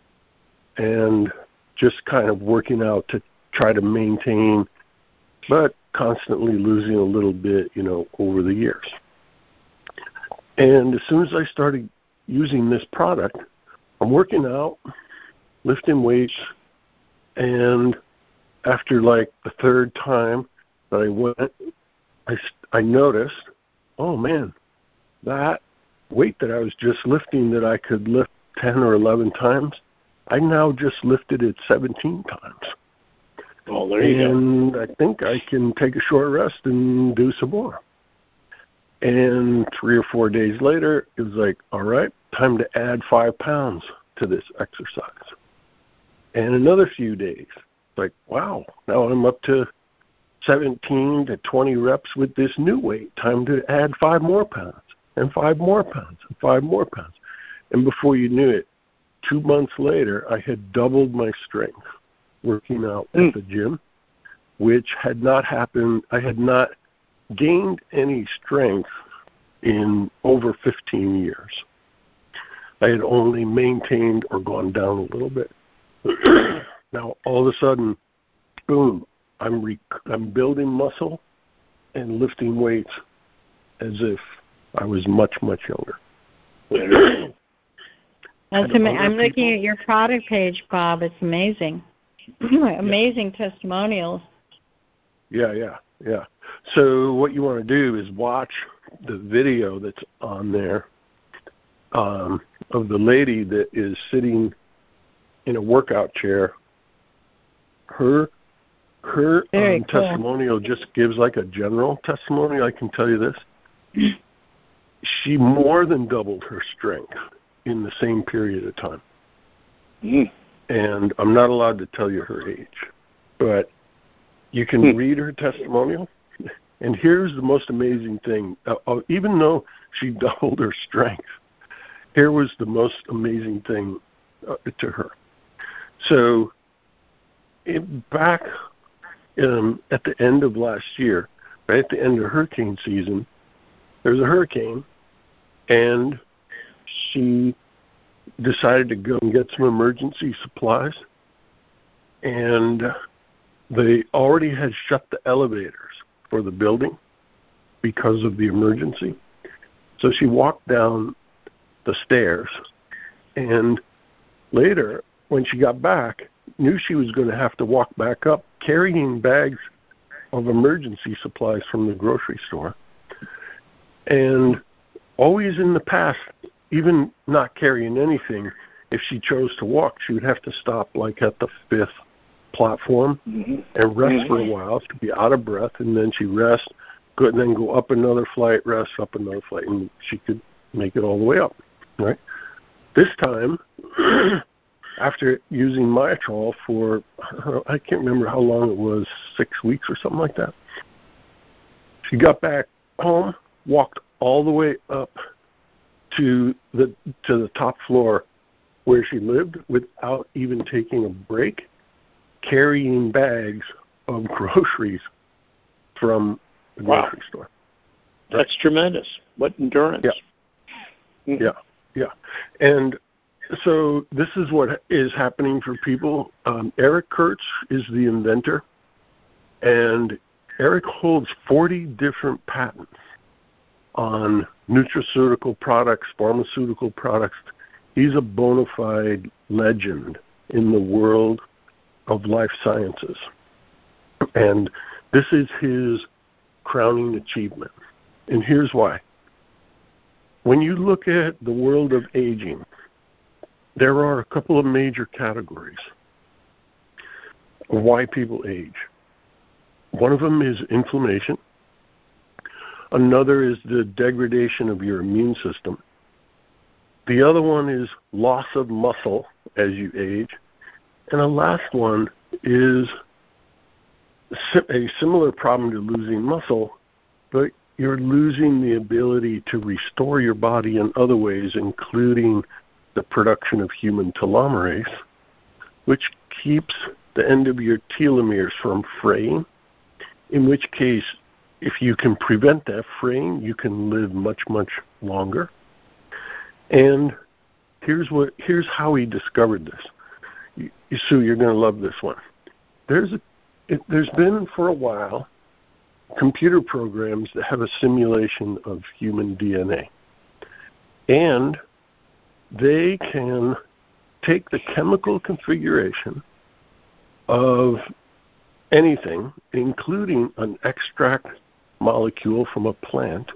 and just kind of working out to try to maintain, but constantly losing a little bit, you know, over the years. And as soon as I started using this product, I'm working out, lifting weights, and after like the third time that I went, I, I noticed, oh man, that weight that I was just lifting that I could lift ten or eleven times, I now just lifted it seventeen times. Oh, there you and go. And I think I can take a short rest and do some more. And three or four days later, it was like, all right, time to add five pounds to this exercise. And another few days, like, wow, now I'm up to seventeen to twenty reps with this new weight. Time to add five more pounds, and five more pounds, and five more pounds. And before you knew it, two months later, I had doubled my strength working out mm. at the gym, which had not happened. I had not gained any strength in over fifteen years. I had only maintained or gone down a little bit. Now, all of a sudden, boom, I'm rec- I'm building muscle and lifting weights as if I was much, much younger. That's ama- I'm people. looking at your product page, Bob. It's amazing. Amazing yeah. testimonials. Yeah, yeah, yeah. So what you want to do is watch the video that's on there um, of the lady that is sitting in a workout chair. Her her um, cool. testimonial just gives like a general testimonial. I can tell you this. She more than doubled her strength in the same period of time. Mm. And I'm not allowed to tell you her age, but you can mm. read her testimonial. And here's the most amazing thing. Uh, uh, even though she doubled her strength, here was the most amazing thing uh, to her. So it, back um, at the end of last year, right at the end of hurricane season, there's a hurricane, and she decided to go and get some emergency supplies, and they already had shut the elevators for the building because of the emergency. So she walked down the stairs, and later, when she got back, knew she was going to have to walk back up carrying bags of emergency supplies from the grocery store. And always in the past, even not carrying anything, if she chose to walk, she would have to stop like at the fifth platform mm-hmm. and rest mm-hmm. for a while to be out of breath, and then she rest, go, and then go up another flight, rest, up another flight, and she could make it all the way up, right? This time, after using Myotrol for, I can't remember how long it was, six weeks or something like that, she got back home, walked all the way up to the to the top floor where she lived without even taking a break, carrying bags of groceries from the wow. grocery store. That's right. Tremendous. What endurance. Yeah. Mm-hmm. yeah, yeah. And so this is what is happening for people. Um, Eric Kurtz is the inventor, and Eric holds forty different patents on nutraceutical products, pharmaceutical products. He's a bona fide legend in the world of life sciences. And this is his crowning achievement. And here's why. When you look at the world of aging, there are a couple of major categories of why people age. One of them is inflammation. Another is the degradation of your immune system. The other one is loss of muscle as you age. And the last one is a similar problem to losing muscle, but you're losing the ability to restore your body in other ways, including the production of human telomerase, which keeps the end of your telomeres from fraying, in which case, if you can prevent that fraying, you can live much, much longer. And here's what here's how he discovered this. You, Sue, you're going to love this one. There's a, it, there's been for a while computer programs that have a simulation of human D N A. And they can take the chemical configuration of anything, including an extract molecule from a plant,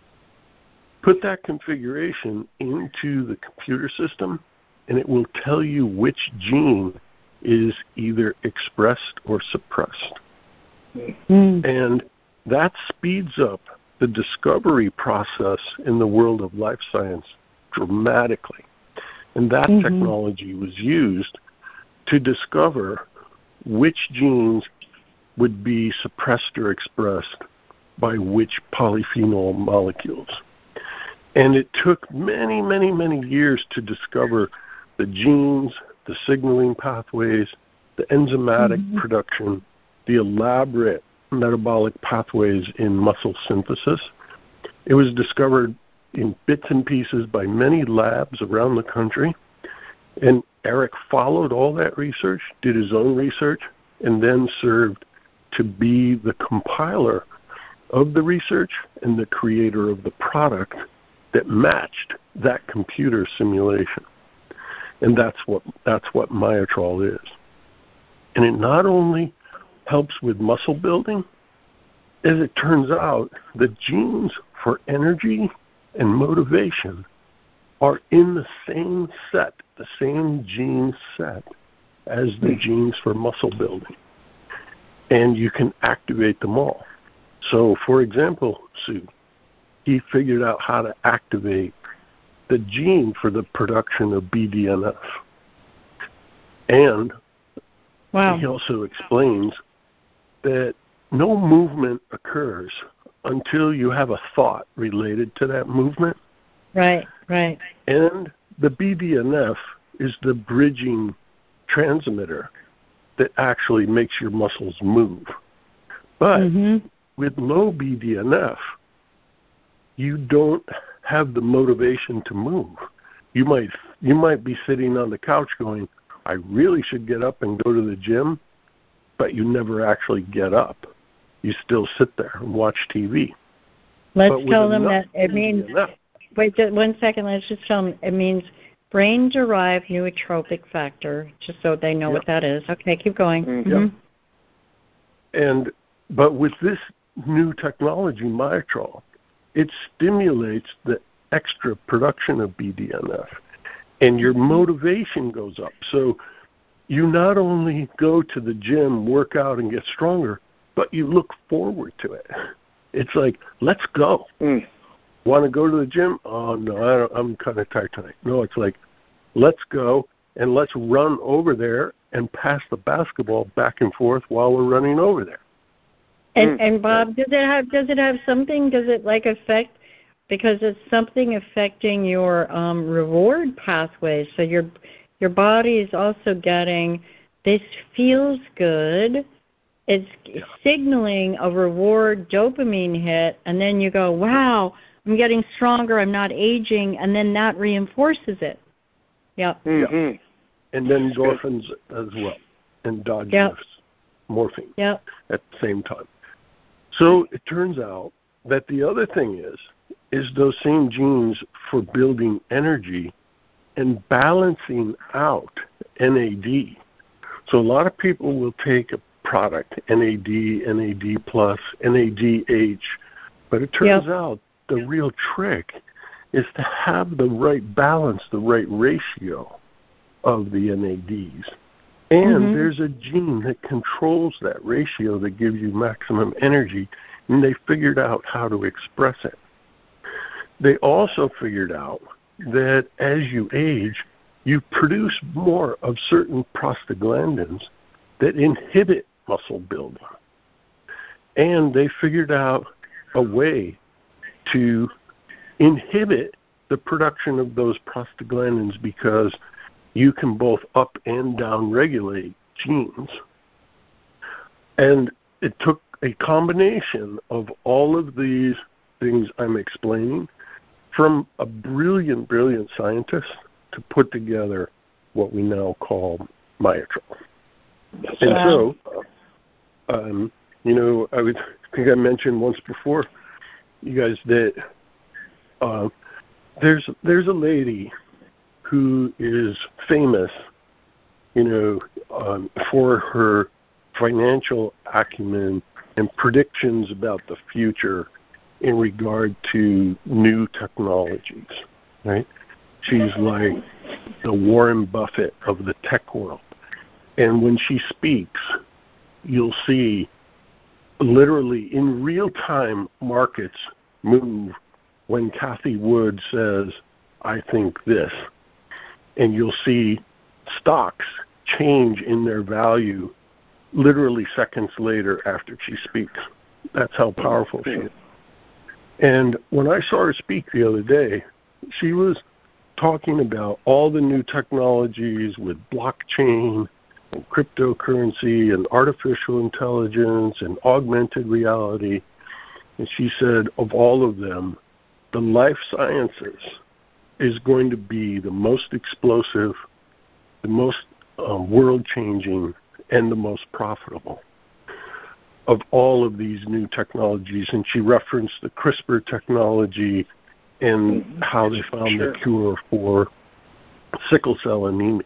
put that configuration into the computer system, and it will tell you which gene is either expressed or suppressed. Mm. And that speeds up the discovery process in the world of life science dramatically. And that mm-hmm. technology was used to discover which genes would be suppressed or expressed by which polyphenol molecules. And it took many, many, many years to discover the genes, the signaling pathways, the enzymatic mm-hmm. production, the elaborate metabolic pathways in muscle synthesis. It was discovered in bits and pieces by many labs around the country. And Eric followed all that research, did his own research, and then served to be the compiler of the research and the creator of the product that matched that computer simulation. And that's what that's what Myotrol is. And it not only helps with muscle building, as it turns out, the genes for energy and motivation are in the same set, the same gene set as the genes for muscle building. And you can activate them all. So, for example, Sue, he figured out how to activate the gene for the production of B D N F. And wow. he also explains that no movement occurs until you have a thought related to that movement. Right, right. And the B D N F is the bridging transmitter that actually makes your muscles move. But mm-hmm. with low B D N F, you don't have the motivation to move. You might you might be sitting on the couch going, I really should get up and go to the gym, but you never actually get up. You still sit there and watch T V. Let's tell them that it means, wait just one second, let's just tell them it means brain-derived neurotrophic factor, just so they know yep. what that is. Okay, keep going. Mm-hmm. Yep. And but with this new technology, Myotrol, it stimulates the extra production of B D N F, and your motivation goes up. So you not only go to the gym, work out, and get stronger, but you look forward to it. It's like, let's go. Mm. Want to go to the gym? Oh, no, I don't, I'm kind of tired tonight. No, it's like, let's go, and let's run over there and pass the basketball back and forth while we're running over there. And, and Bob, does it have does it have something? Does it like affect? Because it's something affecting your um, reward pathways. So your your body is also getting this feels good. It's yeah. signaling a reward dopamine hit, and then you go, wow, I'm getting stronger. I'm not aging, and then that reinforces it. Yep. Mm-hmm. Yeah. And then endorphins as well, endogenous yep. morphine yep. at the same time. So it turns out that the other thing is, is those same genes for building energy and balancing out N A D. So a lot of people will take a product, N A D, N A D plus, N A D H, but it turns yep. out the real trick is to have the right balance, the right ratio of the N A Ds. And mm-hmm. there's a gene that controls that ratio that gives you maximum energy, and they figured out how to express it. They also figured out that as you age, you produce more of certain prostaglandins that inhibit muscle building. And they figured out a way to inhibit the production of those prostaglandins because you can both up and down regulate genes. And it took a combination of all of these things I'm explaining from a brilliant, brilliant scientist to put together what we now call Myotrol. And so, um, you know, I would I think I mentioned once before, you guys, that uh, there's there's a lady who is famous, you know, um, for her financial acumen and predictions about the future in regard to new technologies, right? She's like the Warren Buffett of the tech world. And when she speaks, you'll see literally in real time markets move when Cathie Wood says, I think this. And you'll see stocks change in their value literally seconds later after she speaks. That's how powerful she is. And when I saw her speak the other day, she was talking about all the new technologies with blockchain and cryptocurrency and artificial intelligence and augmented reality. And she said of all of them, the life sciences is going to be the most explosive, the most uh, world-changing, and the most profitable of all of these new technologies. And she referenced the CRISPR technology and mm-hmm. how they found sure. the cure for sickle cell anemia.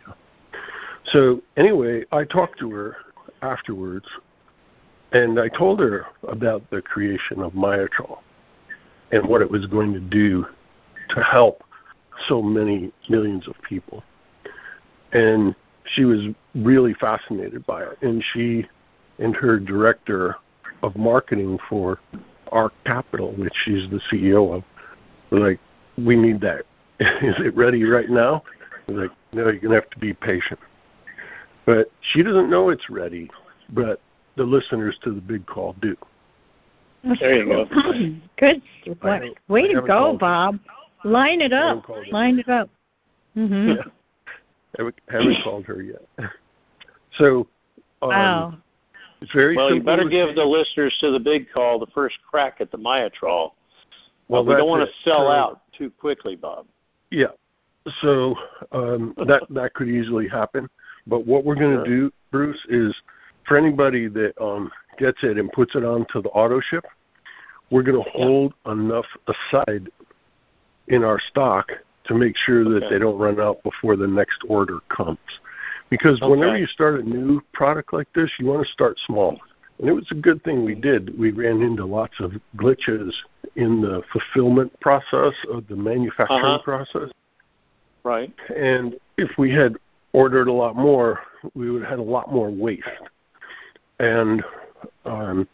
So anyway, I talked to her afterwards, and I told her about the creation of Myotrol and what it was going to do to help so many millions of people. And she was really fascinated by it. And she and her director of marketing for Arc Capital, which she's the C E O of, were like, we need that. Is it ready right now? I was like, no, you're going to have to be patient. But she doesn't know it's ready, but the listeners to the big call do. There you go. Good. Way, way to go, Bob. Her. Line it up. Line it up. Mm-hmm. Yeah. I haven't, haven't called her yet. So, um, wow. It's very well, simple. You better give the listeners to the big call the first crack at the Myotrol. Well, we don't want it. to sell so, out too quickly, Bob. Yeah. So um, that that could easily happen. But what we're going to Sure. do, Bruce, is for anybody that um, gets it and puts it onto the auto ship, we're going to hold yeah. enough aside in our stock to make sure that okay. they don't run out before the next order comes. Because okay. whenever you start a new product like this, you want to start small. And it was a good thing we did. We ran into lots of glitches in the fulfillment process of the manufacturing uh-huh. process. Right. And if we had ordered a lot more, we would have had a lot more waste. And um,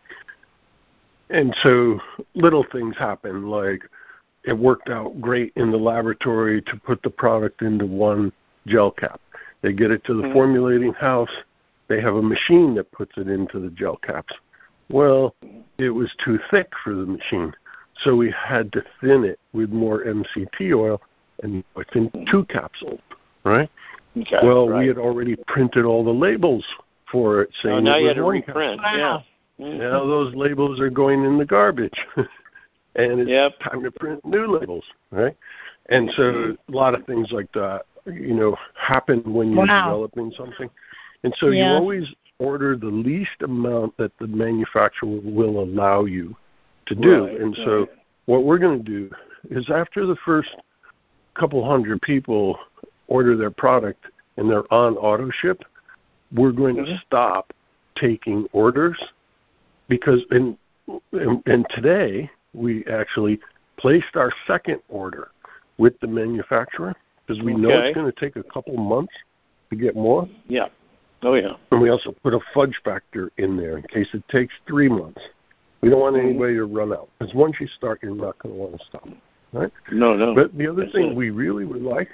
and so little things happen, like it worked out great in the laboratory to put the product into one gel cap. They get it to the mm-hmm. formulating house. They have a machine that puts it into the gel caps. Well, it was too thick for the machine, so we had to thin it with more M C T oil and within two capsules, right? Okay, well, right. we had already printed all the labels for it, saying oh, now it you was had to one reprint. capsule. Yeah. Mm-hmm. Now those labels are going in the garbage, and it's yep. time to print new labels, right? And so a lot of things like that, you know, happen when you're wow. developing something. And so yeah. you always order the least amount that the manufacturer will allow you to do. Right, and right. so what we're going to do is after the first couple hundred people order their product and they're on auto ship, we're going mm-hmm. to stop taking orders because in, in, and today we actually placed our second order with the manufacturer because we okay. know it's going to take a couple months to get more. Yeah. Oh, yeah. And we also put a fudge factor in there in case it takes three months. We don't want mm-hmm. anybody to run out because once you start, you're not going to want to stop. Right? No, no. But the other That's thing it. we really would like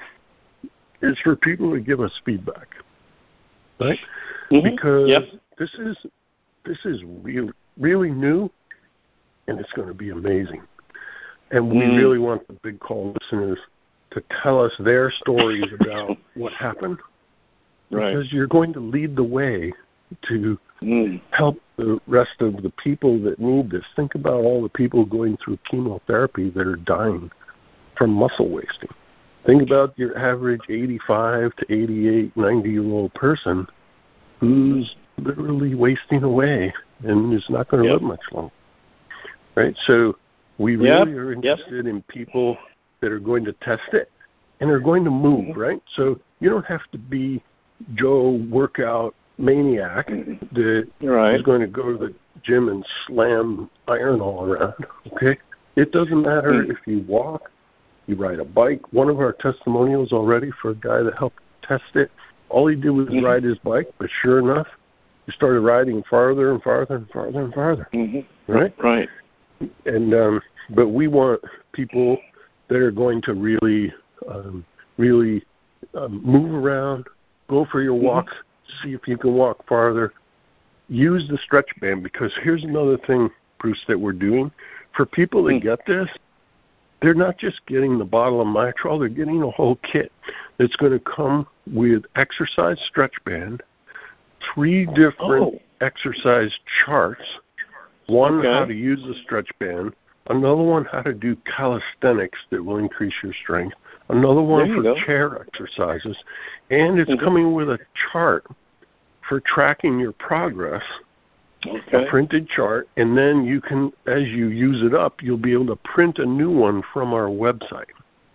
is for people to give us feedback, right? Mm-hmm. Because yep. this is this is really really new, and it's going to be amazing. And we mm. really want the Big Call listeners to tell us their stories about what happened, right. because you're going to lead the way to mm. help the rest of the people that need this. Think about all the people going through chemotherapy that are dying from muscle wasting. Think about your average eighty-five to eighty-eight, ninety-year-old person who's literally wasting away and is not going to yep. live much longer. Right? So we really yep. are interested yep. in people that are going to test it and are going to move, mm-hmm. right? So you don't have to be Joe workout maniac that right. is going to go to the gym and slam iron all around, okay? It doesn't matter mm. if you walk, you ride a bike. One of our testimonials already for a guy that helped test it, all he did was mm-hmm. ride his bike, but sure enough, he started riding farther and farther and farther and farther, mm-hmm. right? Right. And um, but we want people that are going to really, um, really um, move around, go for your walks, mm-hmm. see if you can walk farther. Use the stretch band, because here's another thing, Bruce, that we're doing. For people that mm-hmm. get this, they're not just getting the bottle of Mitrol, they're getting a whole kit that's going to come with exercise stretch band, three different oh. exercise charts, one okay. how to use the stretch band, another one how to do calisthenics that will increase your strength, another one for go. chair exercises, and it's mm-hmm. coming with a chart for tracking your progress, okay. a printed chart, and then you can, as you use it up, you'll be able to print a new one from our website.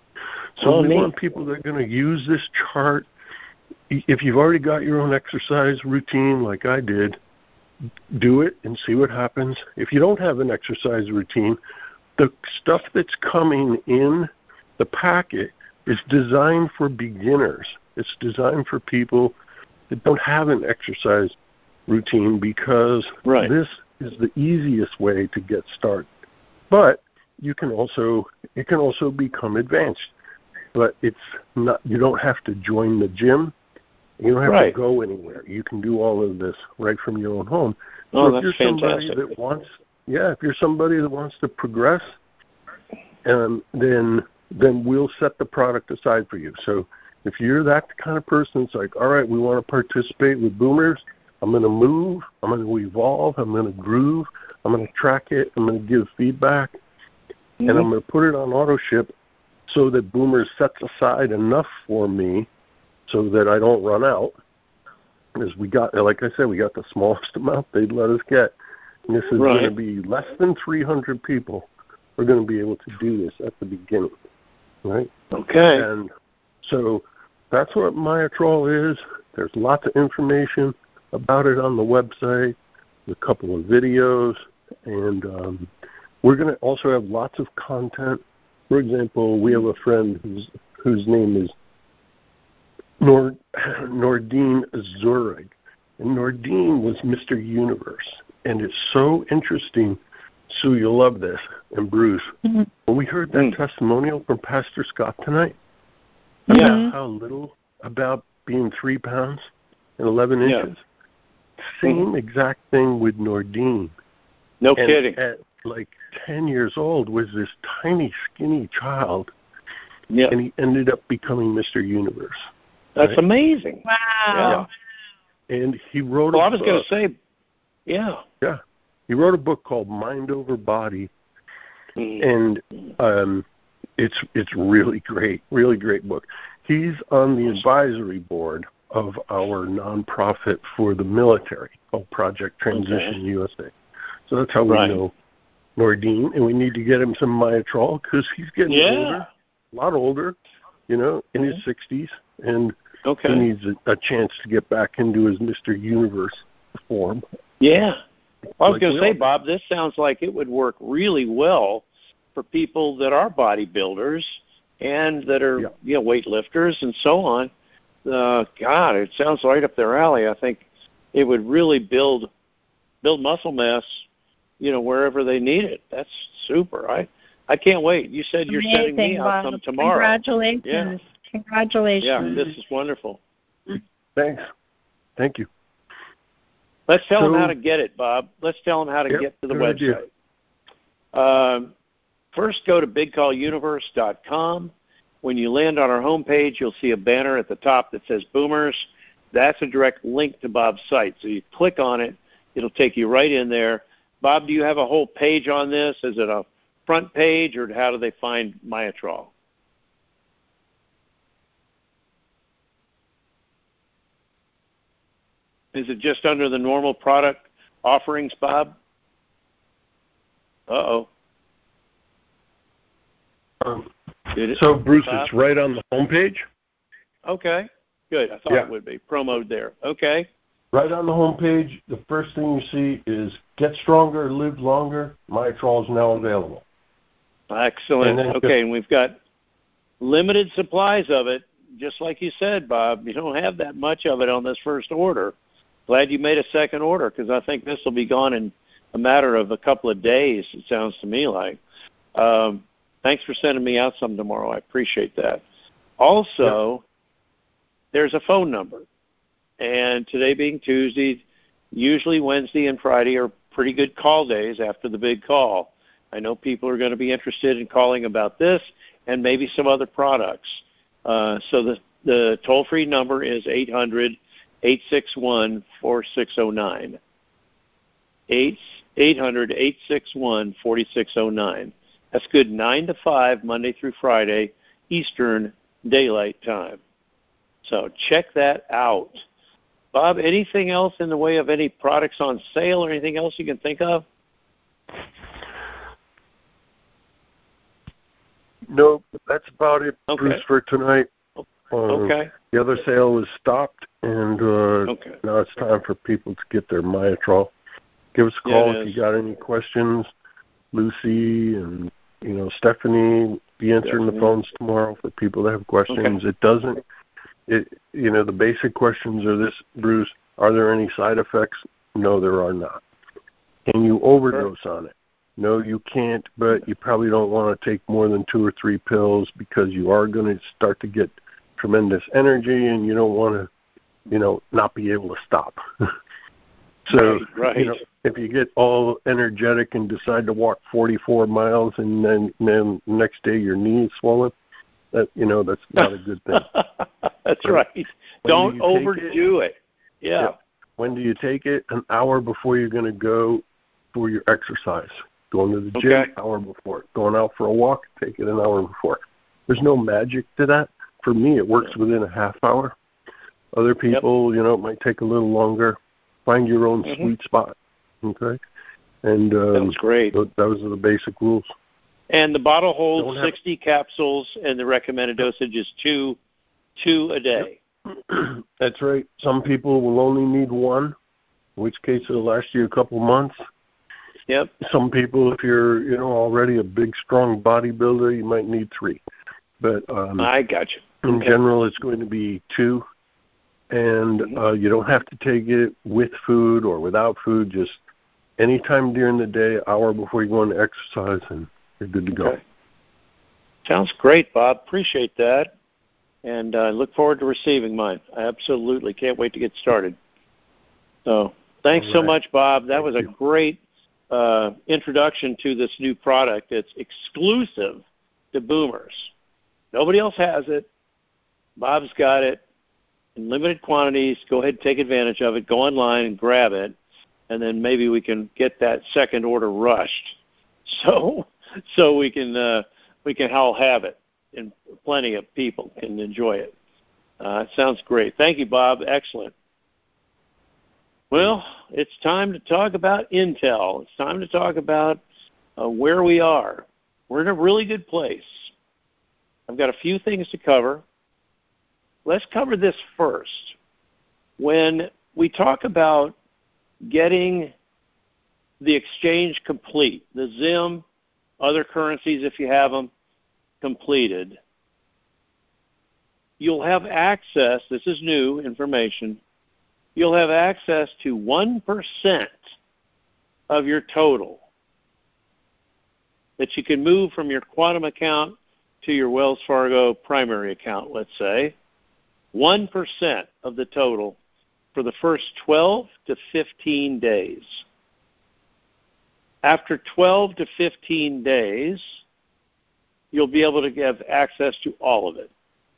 So oh, we neat. want people that are going to use this chart. If you've already got your own exercise routine like I did, do it and see what happens. If you don't have an exercise routine, the stuff that's coming in the packet is designed for beginners. It's designed for people that don't have an exercise routine, because right. this is the easiest way to get started. But you can also it can also become advanced. But it's not. You don't have to join the gym. You don't have right. to go anywhere. You can do all of this right from your own home. So oh, if that's you're somebody fantastic. that wants, yeah, if you're somebody that wants to progress, um, then then we'll set the product aside for you. So if you're that kind of person, it's like, all right, we want to participate with Boomers. I'm going to move. I'm going to evolve. I'm going to groove. I'm going to track it. I'm going to give feedback. mm-hmm. and I'm going to put it on auto ship so that Boomers sets aside enough for me so that I don't run out. Because we got, like I said, we got the smallest amount they'd let us get. And this is right. going to be less than three hundred people are going to be able to do this at the beginning, right? Okay. And so that's what Myotrol is. There's lots of information about it on the website, a couple of videos, and um, we're going to also have lots of content. For example, we have a friend whose whose name is Nord, Nordine Zurich, and Nordine was Mister Universe, and it's so interesting. Sue, you'll love this, and Bruce. Mm-hmm. When we heard that mm-hmm. testimonial from Pastor Scott tonight, yeah, about how little about being three pounds and eleven yeah. inches. Same mm-hmm. exact thing with Nordine. No and kidding. At like ten years old, was this tiny, skinny child, yeah. and he ended up becoming Mister Universe. That's right? Wow. amazing. Yeah. And he wrote well, a I was book. going to say, yeah. Yeah. He wrote a book called Mind Over Body, mm. and um, it's it's really great, really great book. He's on the advisory board of our nonprofit for the military called Project Transition okay. U S A. So that's how we right. know Nordine, and we need to get him some Myotrol because he's getting yeah. older, a lot older, you know, in his sixties, and okay. he needs a, a chance to get back into his Mister Universe form. Yeah. Well, I was like going to say, do. Bob, this sounds like it would work really well for people that are bodybuilders and that are, yeah. you know, weightlifters and so on. Uh, God, it sounds right up their alley. I think it would really build build muscle mass, you know, wherever they need it. That's super. I I can't wait. You said you're Amazing, sending me out Bob. some tomorrow. Congratulations. Yeah. Congratulations. Yeah, this is wonderful. Thanks. Thank you. Let's tell so, them how to get it, Bob. Let's tell them how to yep, get to the website. Um, first, go to big call universe dot com. When you land on our homepage, you'll see a banner at the top that says Boomers. That's a direct link to Bob's site. So you click on it, it'll take you right in there. Bob, do you have a whole page on this? Is it a front page, or how do they find Myotrol? Is it just under the normal product offerings, Bob? Uh-oh. Um, Did it, so, Bruce, Bob? It's right on the homepage. Okay, good. I thought yeah. it would be promoted there. Okay. Right on the homepage, the first thing you see is Get Stronger, Live Longer. Myotrol is now available. Excellent. And okay, just, and we've got limited supplies of it, just like you said, Bob. You don't have that much of it on this first order. Glad you made a second order, because I think this will be gone in a matter of a couple of days, it sounds to me like. Um, thanks for sending me out some tomorrow. I appreciate that. Also, yep. there's a phone number. And today being Tuesday, usually Wednesday and Friday are pretty good call days after the big call. I know people are going to be interested in calling about this and maybe some other products. Uh, so the, the toll-free number is eight hundred, eight six one, four six zero nine. eight hundred, eight six one, four six zero nine. That's good nine to five, Monday through Friday, Eastern Daylight Time. So check that out. Bob, anything else in the way of any products on sale or anything else you can think of? No, that's about it, okay. Bruce, for tonight. Uh, okay. The other sale is stopped, and uh, okay. now it's time for people to get their Myotrol. Give us a call yeah, if you got any questions. Lucy and, you know, Stephanie will be answering Definitely. the phones tomorrow for people that have questions. Okay. It doesn't, it you know, the basic questions are this, Bruce, are there any side effects? No, there are not. Can you overdose on it? No, you can't, but you probably don't want to take more than two or three pills because you are going to start to get tremendous energy and you don't want to, you know, not be able to stop. so, right, right. You know, if you get all energetic and decide to walk forty-four miles and then, then the next day your knee is swollen, that, you know, that's not a good thing. That's so right. Don't do overdo it. it. Yeah. yeah. When do you take it? An hour before you're going to go for your exercise. Going to the Okay. gym, hour before. Going out for a walk, take it an hour before. There's no magic to that. For me, it works within a half hour. Other people, yep. you know, it might take a little longer. Find your own mm-hmm. sweet spot, okay? And um, Sounds great. Those are the basic rules. And the bottle holds have... sixty capsules, and the recommended dosage is two, two a day. Yep. That's right. Some people will only need one, in which case it'll last you a couple months. Yep. Some people, if you're, you know, already a big, strong bodybuilder, you might need three. But um, I got you. In okay. general, it's going to be two, and mm-hmm. uh, you don't have to take it with food or without food. Just anytime during the day, hour before you go into exercise, and you're good to go. Okay. Sounds great, Bob. Appreciate that, and I uh, look forward to receiving mine. I absolutely can't wait to get started. So thanks right. so much, Bob. That Thank was you. a great uh, introduction to this new product. It's exclusive to Boomers. Nobody else has it. Bob's got it in limited quantities. Go ahead and take advantage of it. Go online and grab it, and then maybe we can get that second order rushed, so so we can uh, we can all have it, and plenty of people can enjoy it. Uh, it sounds great. Thank you, Bob. Excellent. Well, it's time to talk about Intel. It's time to talk about uh, where we are. We're in a really good place. I've got a few things to cover. Let's cover this first. When we talk about getting the exchange complete, the Zim, other currencies if you have them, completed, you'll have access, this is new information, you'll have access to one percent of your total that you can move from your Quantum account to your Wells Fargo primary account, let's say, one percent of the total for the first twelve to fifteen days. After twelve to fifteen days, you'll be able to have access to all of it.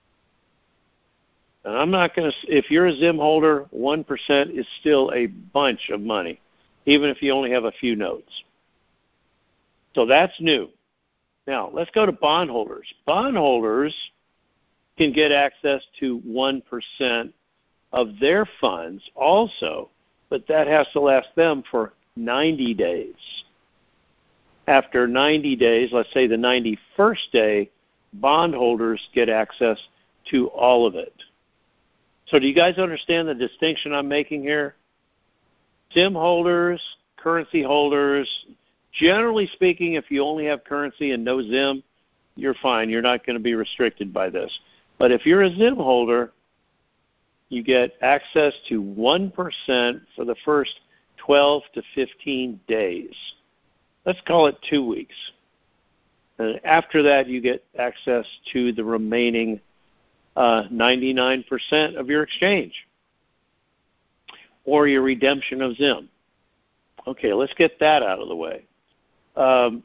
And I'm not going to, if you're a Zim holder, one percent is still a bunch of money, even if you only have a few notes. So that's new. Now, let's go to bondholders. Bondholders can get access to one percent of their funds also, but that has to last them for ninety days. After ninety days, let's say the ninety-first day, bondholders get access to all of it. So do you guys understand the distinction I'm making here? Zim holders, currency holders, generally speaking, if you only have currency and no Zim, you're fine. You're not going to be restricted by this. But if you're a Zim holder, you get access to one percent for the first twelve to fifteen days. Let's call it two weeks. And after that, you get access to the remaining uh, ninety-nine percent of your exchange or your redemption of Zim. Okay, let's get that out of the way. Um,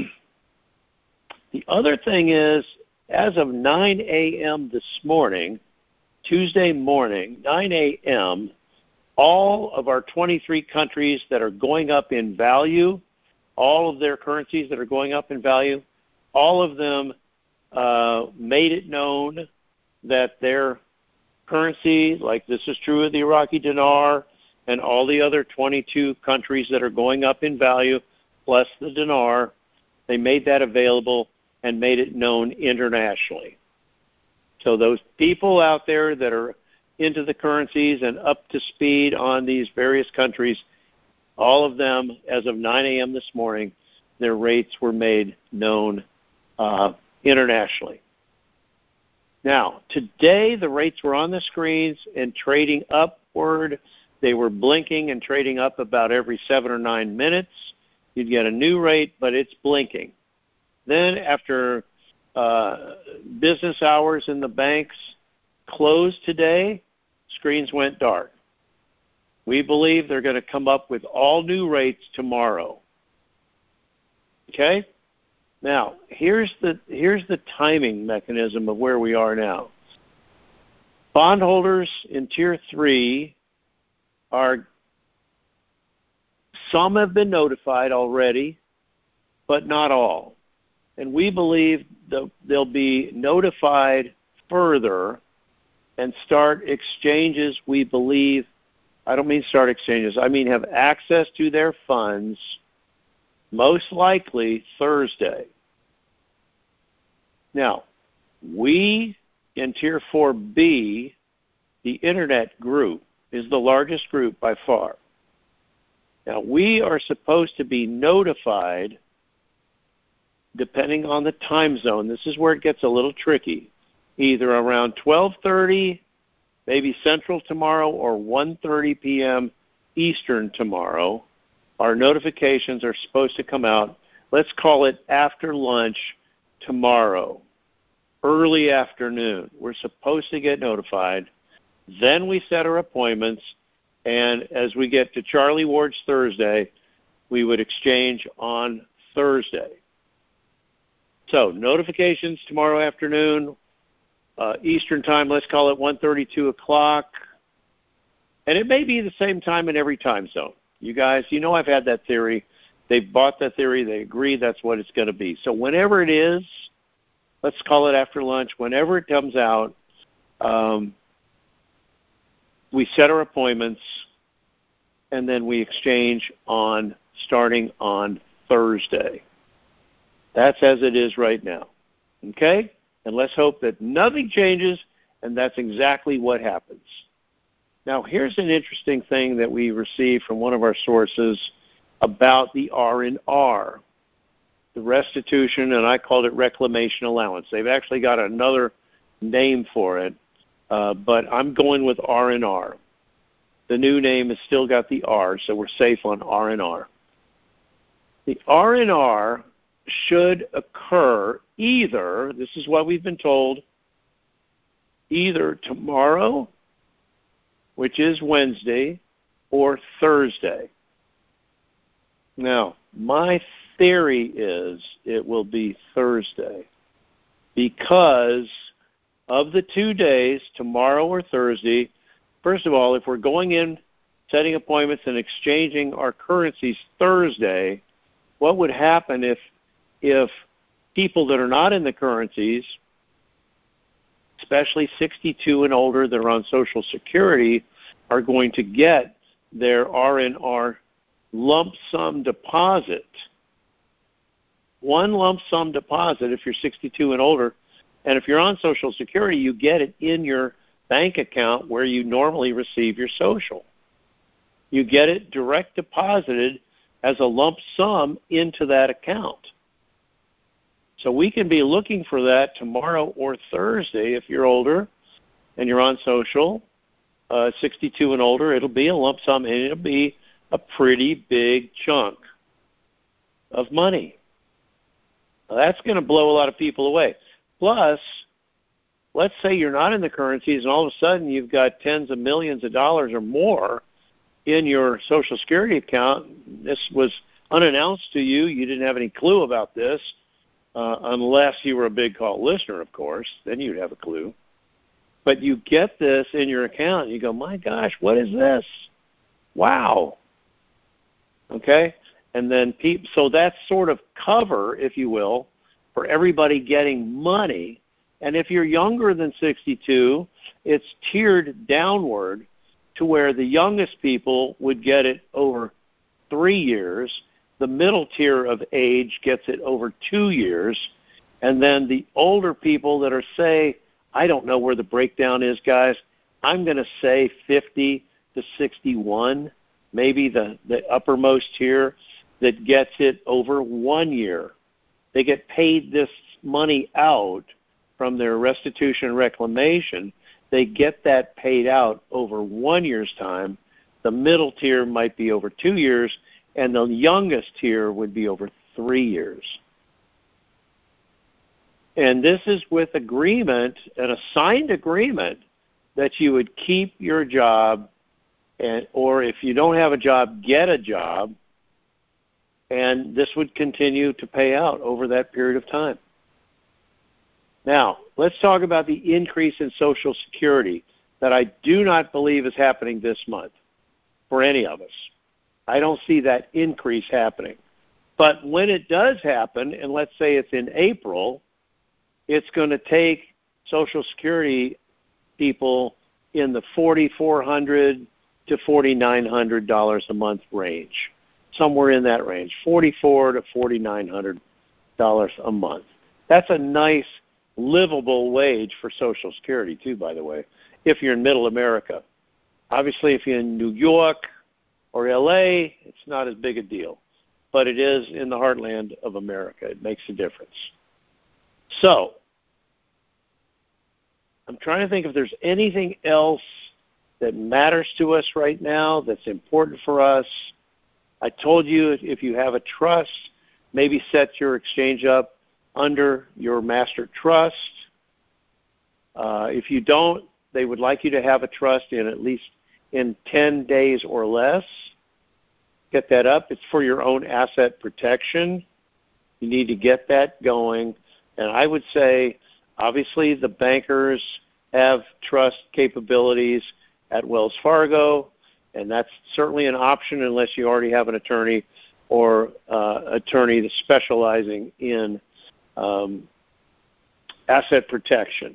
the other thing is, as of nine a.m. this morning, Tuesday morning, nine a.m., all of our twenty-three countries that are going up in value, all of their currencies that are going up in value, all of them uh, made it known that their currency, like this is true of the Iraqi dinar and all the other twenty-two countries that are going up in value, plus the dinar, they made that available and made it known internationally. So those people out there that are into the currencies and up to speed on these various countries, all of them, as of nine a.m. this morning, their rates were made known uh, internationally. Now, today the rates were on the screens and trading upward. They were blinking and trading up about every seven or nine minutes. You'd get a new rate, but it's blinking. Then after uh, business hours in the banks closed today, screens went dark. We believe they're going to come up with all new rates tomorrow. Okay? Now, here's the here's the timing mechanism of where we are now. Bondholders in Tier three are, some have been notified already but not all. And we believe that they'll be notified further and start exchanges, we believe. I don't mean start exchanges. I mean have access to their funds most likely Thursday. Now, we in Tier four B, the Internet group, is the largest group by far. Now, we are supposed to be notified, depending on the time zone. This is where it gets a little tricky. Either around twelve thirty, maybe Central tomorrow, or one thirty p.m. Eastern tomorrow. Our notifications are supposed to come out, let's call it after lunch tomorrow, early afternoon. We're supposed to get notified. Then we set our appointments, and as we get to Charlie Ward's Thursday, we would exchange on Thursday. So notifications tomorrow afternoon, uh, Eastern time, let's call it one thirty, two o'clock. And it may be the same time in every time zone. You guys, you know I've had that theory. They've bought that theory. They agree that's what it's going to be. So whenever it is, let's call it after lunch, whenever it comes out, um, we set our appointments, and then we exchange on starting on Thursday. That's as it is right now. Okay? And let's hope that nothing changes, and that's exactly what happens. Now, here's an interesting thing that we received from one of our sources about the R and R, the restitution, and I called it reclamation allowance. They've actually got another name for it, uh, but I'm going with R and R. The new name has still got the R, so we're safe on R and R. The R and R should occur either, this is what we've been told, either tomorrow, which is Wednesday, or Thursday. Now, my theory is it will be Thursday because of the two days, tomorrow or Thursday. First of all, if we're going in, setting appointments and exchanging our currencies Thursday, what would happen if if people that are not in the currencies, especially sixty-two and older that are on Social Security, are going to get their R and R lump sum deposit. One lump sum deposit if you're sixty-two and older, and if you're on Social Security, you get it in your bank account where you normally receive your social. You get it direct deposited as a lump sum into that account. So we can be looking for that tomorrow or Thursday if you're older and you're on social, uh, sixty-two and older. It'll be a lump sum, and it'll be a pretty big chunk of money. Now, that's going to blow a lot of people away. Plus, let's say you're not in the currencies, and all of a sudden you've got tens of millions of dollars or more in your Social Security account. This was unannounced to you. You didn't have any clue about this. Uh, unless you were a big call listener, of course, then you'd have a clue. But you get this in your account, and you go, my gosh, what is this? Wow. Okay? And then people, so that's sort of cover, if you will, for everybody getting money. And if you're younger than sixty-two, it's tiered downward to where the youngest people would get it over three years. The middle tier of age gets it over two years, and then the older people that are, say, I don't know where the breakdown is, guys. I'm going to say fifty to sixty-one, maybe the, the uppermost tier that gets it over one year. They get paid this money out from their restitution and reclamation. They get that paid out over one year's time. The middle tier might be over two years, and the youngest tier would be over three years. And this is with agreement, an assigned agreement, that you would keep your job, and or if you don't have a job, get a job, and this would continue to pay out over that period of time. Now, let's talk about the increase in Social Security that I do not believe is happening this month for any of us. I don't see that increase happening. But when it does happen, and let's say it's in April, it's going to take Social Security people in the four thousand four hundred dollars to four thousand nine hundred dollars a month range, somewhere in that range, four thousand four hundred dollars to four thousand nine hundred dollars a month. That's a nice, livable wage for Social Security, too, by the way, if you're in Middle America. Obviously, if you're in New York or L A, it's not as big a deal. But it is in the heartland of America. It makes a difference. So, I'm trying to think if there's anything else that matters to us right now that's important for us. I told you if you have a trust, maybe set your exchange up under your master trust. Uh, if you don't, they would like you to have a trust in at least in ten days or less. Get that up. It's for your own asset protection. You need to get that going. And I would say, obviously, the bankers have trust capabilities at Wells Fargo, and that's certainly an option unless you already have an attorney or uh, attorney that's specializing in um, asset protection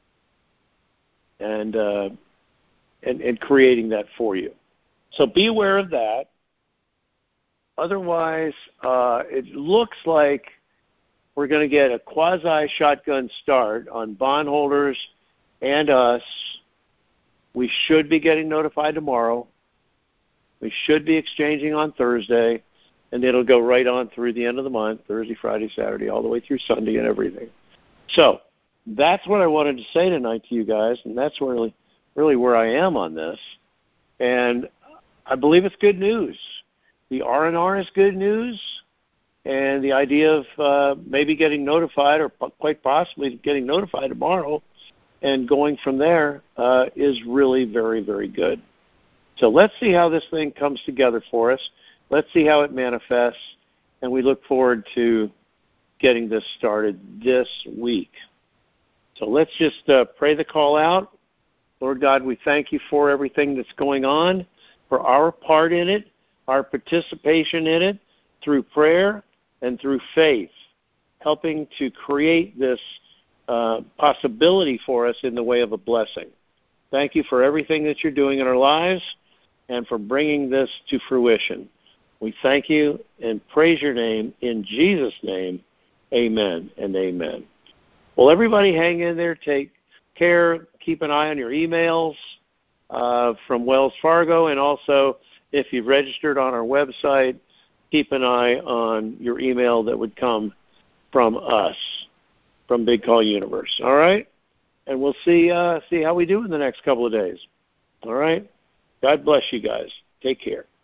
and, uh, and and creating that for you. So be aware of that. Otherwise, uh, it looks like we're going to get a quasi-shotgun start on bondholders and us. We should be getting notified tomorrow. We should be exchanging on Thursday, and it'll go right on through the end of the month, Thursday, Friday, Saturday, all the way through Sunday and everything. So that's what I wanted to say tonight to you guys, and that's really, really where I am on this. And I believe it's good news. The R and R is good news, and the idea of uh, maybe getting notified or quite possibly getting notified tomorrow and going from there uh, is really very, very good. So let's see how this thing comes together for us. Let's see how it manifests, and we look forward to getting this started this week. So let's just uh, pray the call out. Lord God, we thank you for everything that's going on, for our part in it, our participation in it, through prayer and through faith, helping to create this uh, possibility for us in the way of a blessing. Thank you for everything that you're doing in our lives and for bringing this to fruition. We thank you and praise your name in Jesus' name. Amen and amen. Well, everybody hang in there. Take care. Keep an eye on your emails uh, from Wells Fargo, and also if you've registered on our website, keep an eye on your email that would come from us, from Big Call Universe. All right? And we'll see uh, see how we do in the next couple of days. All right? God bless you guys. Take care.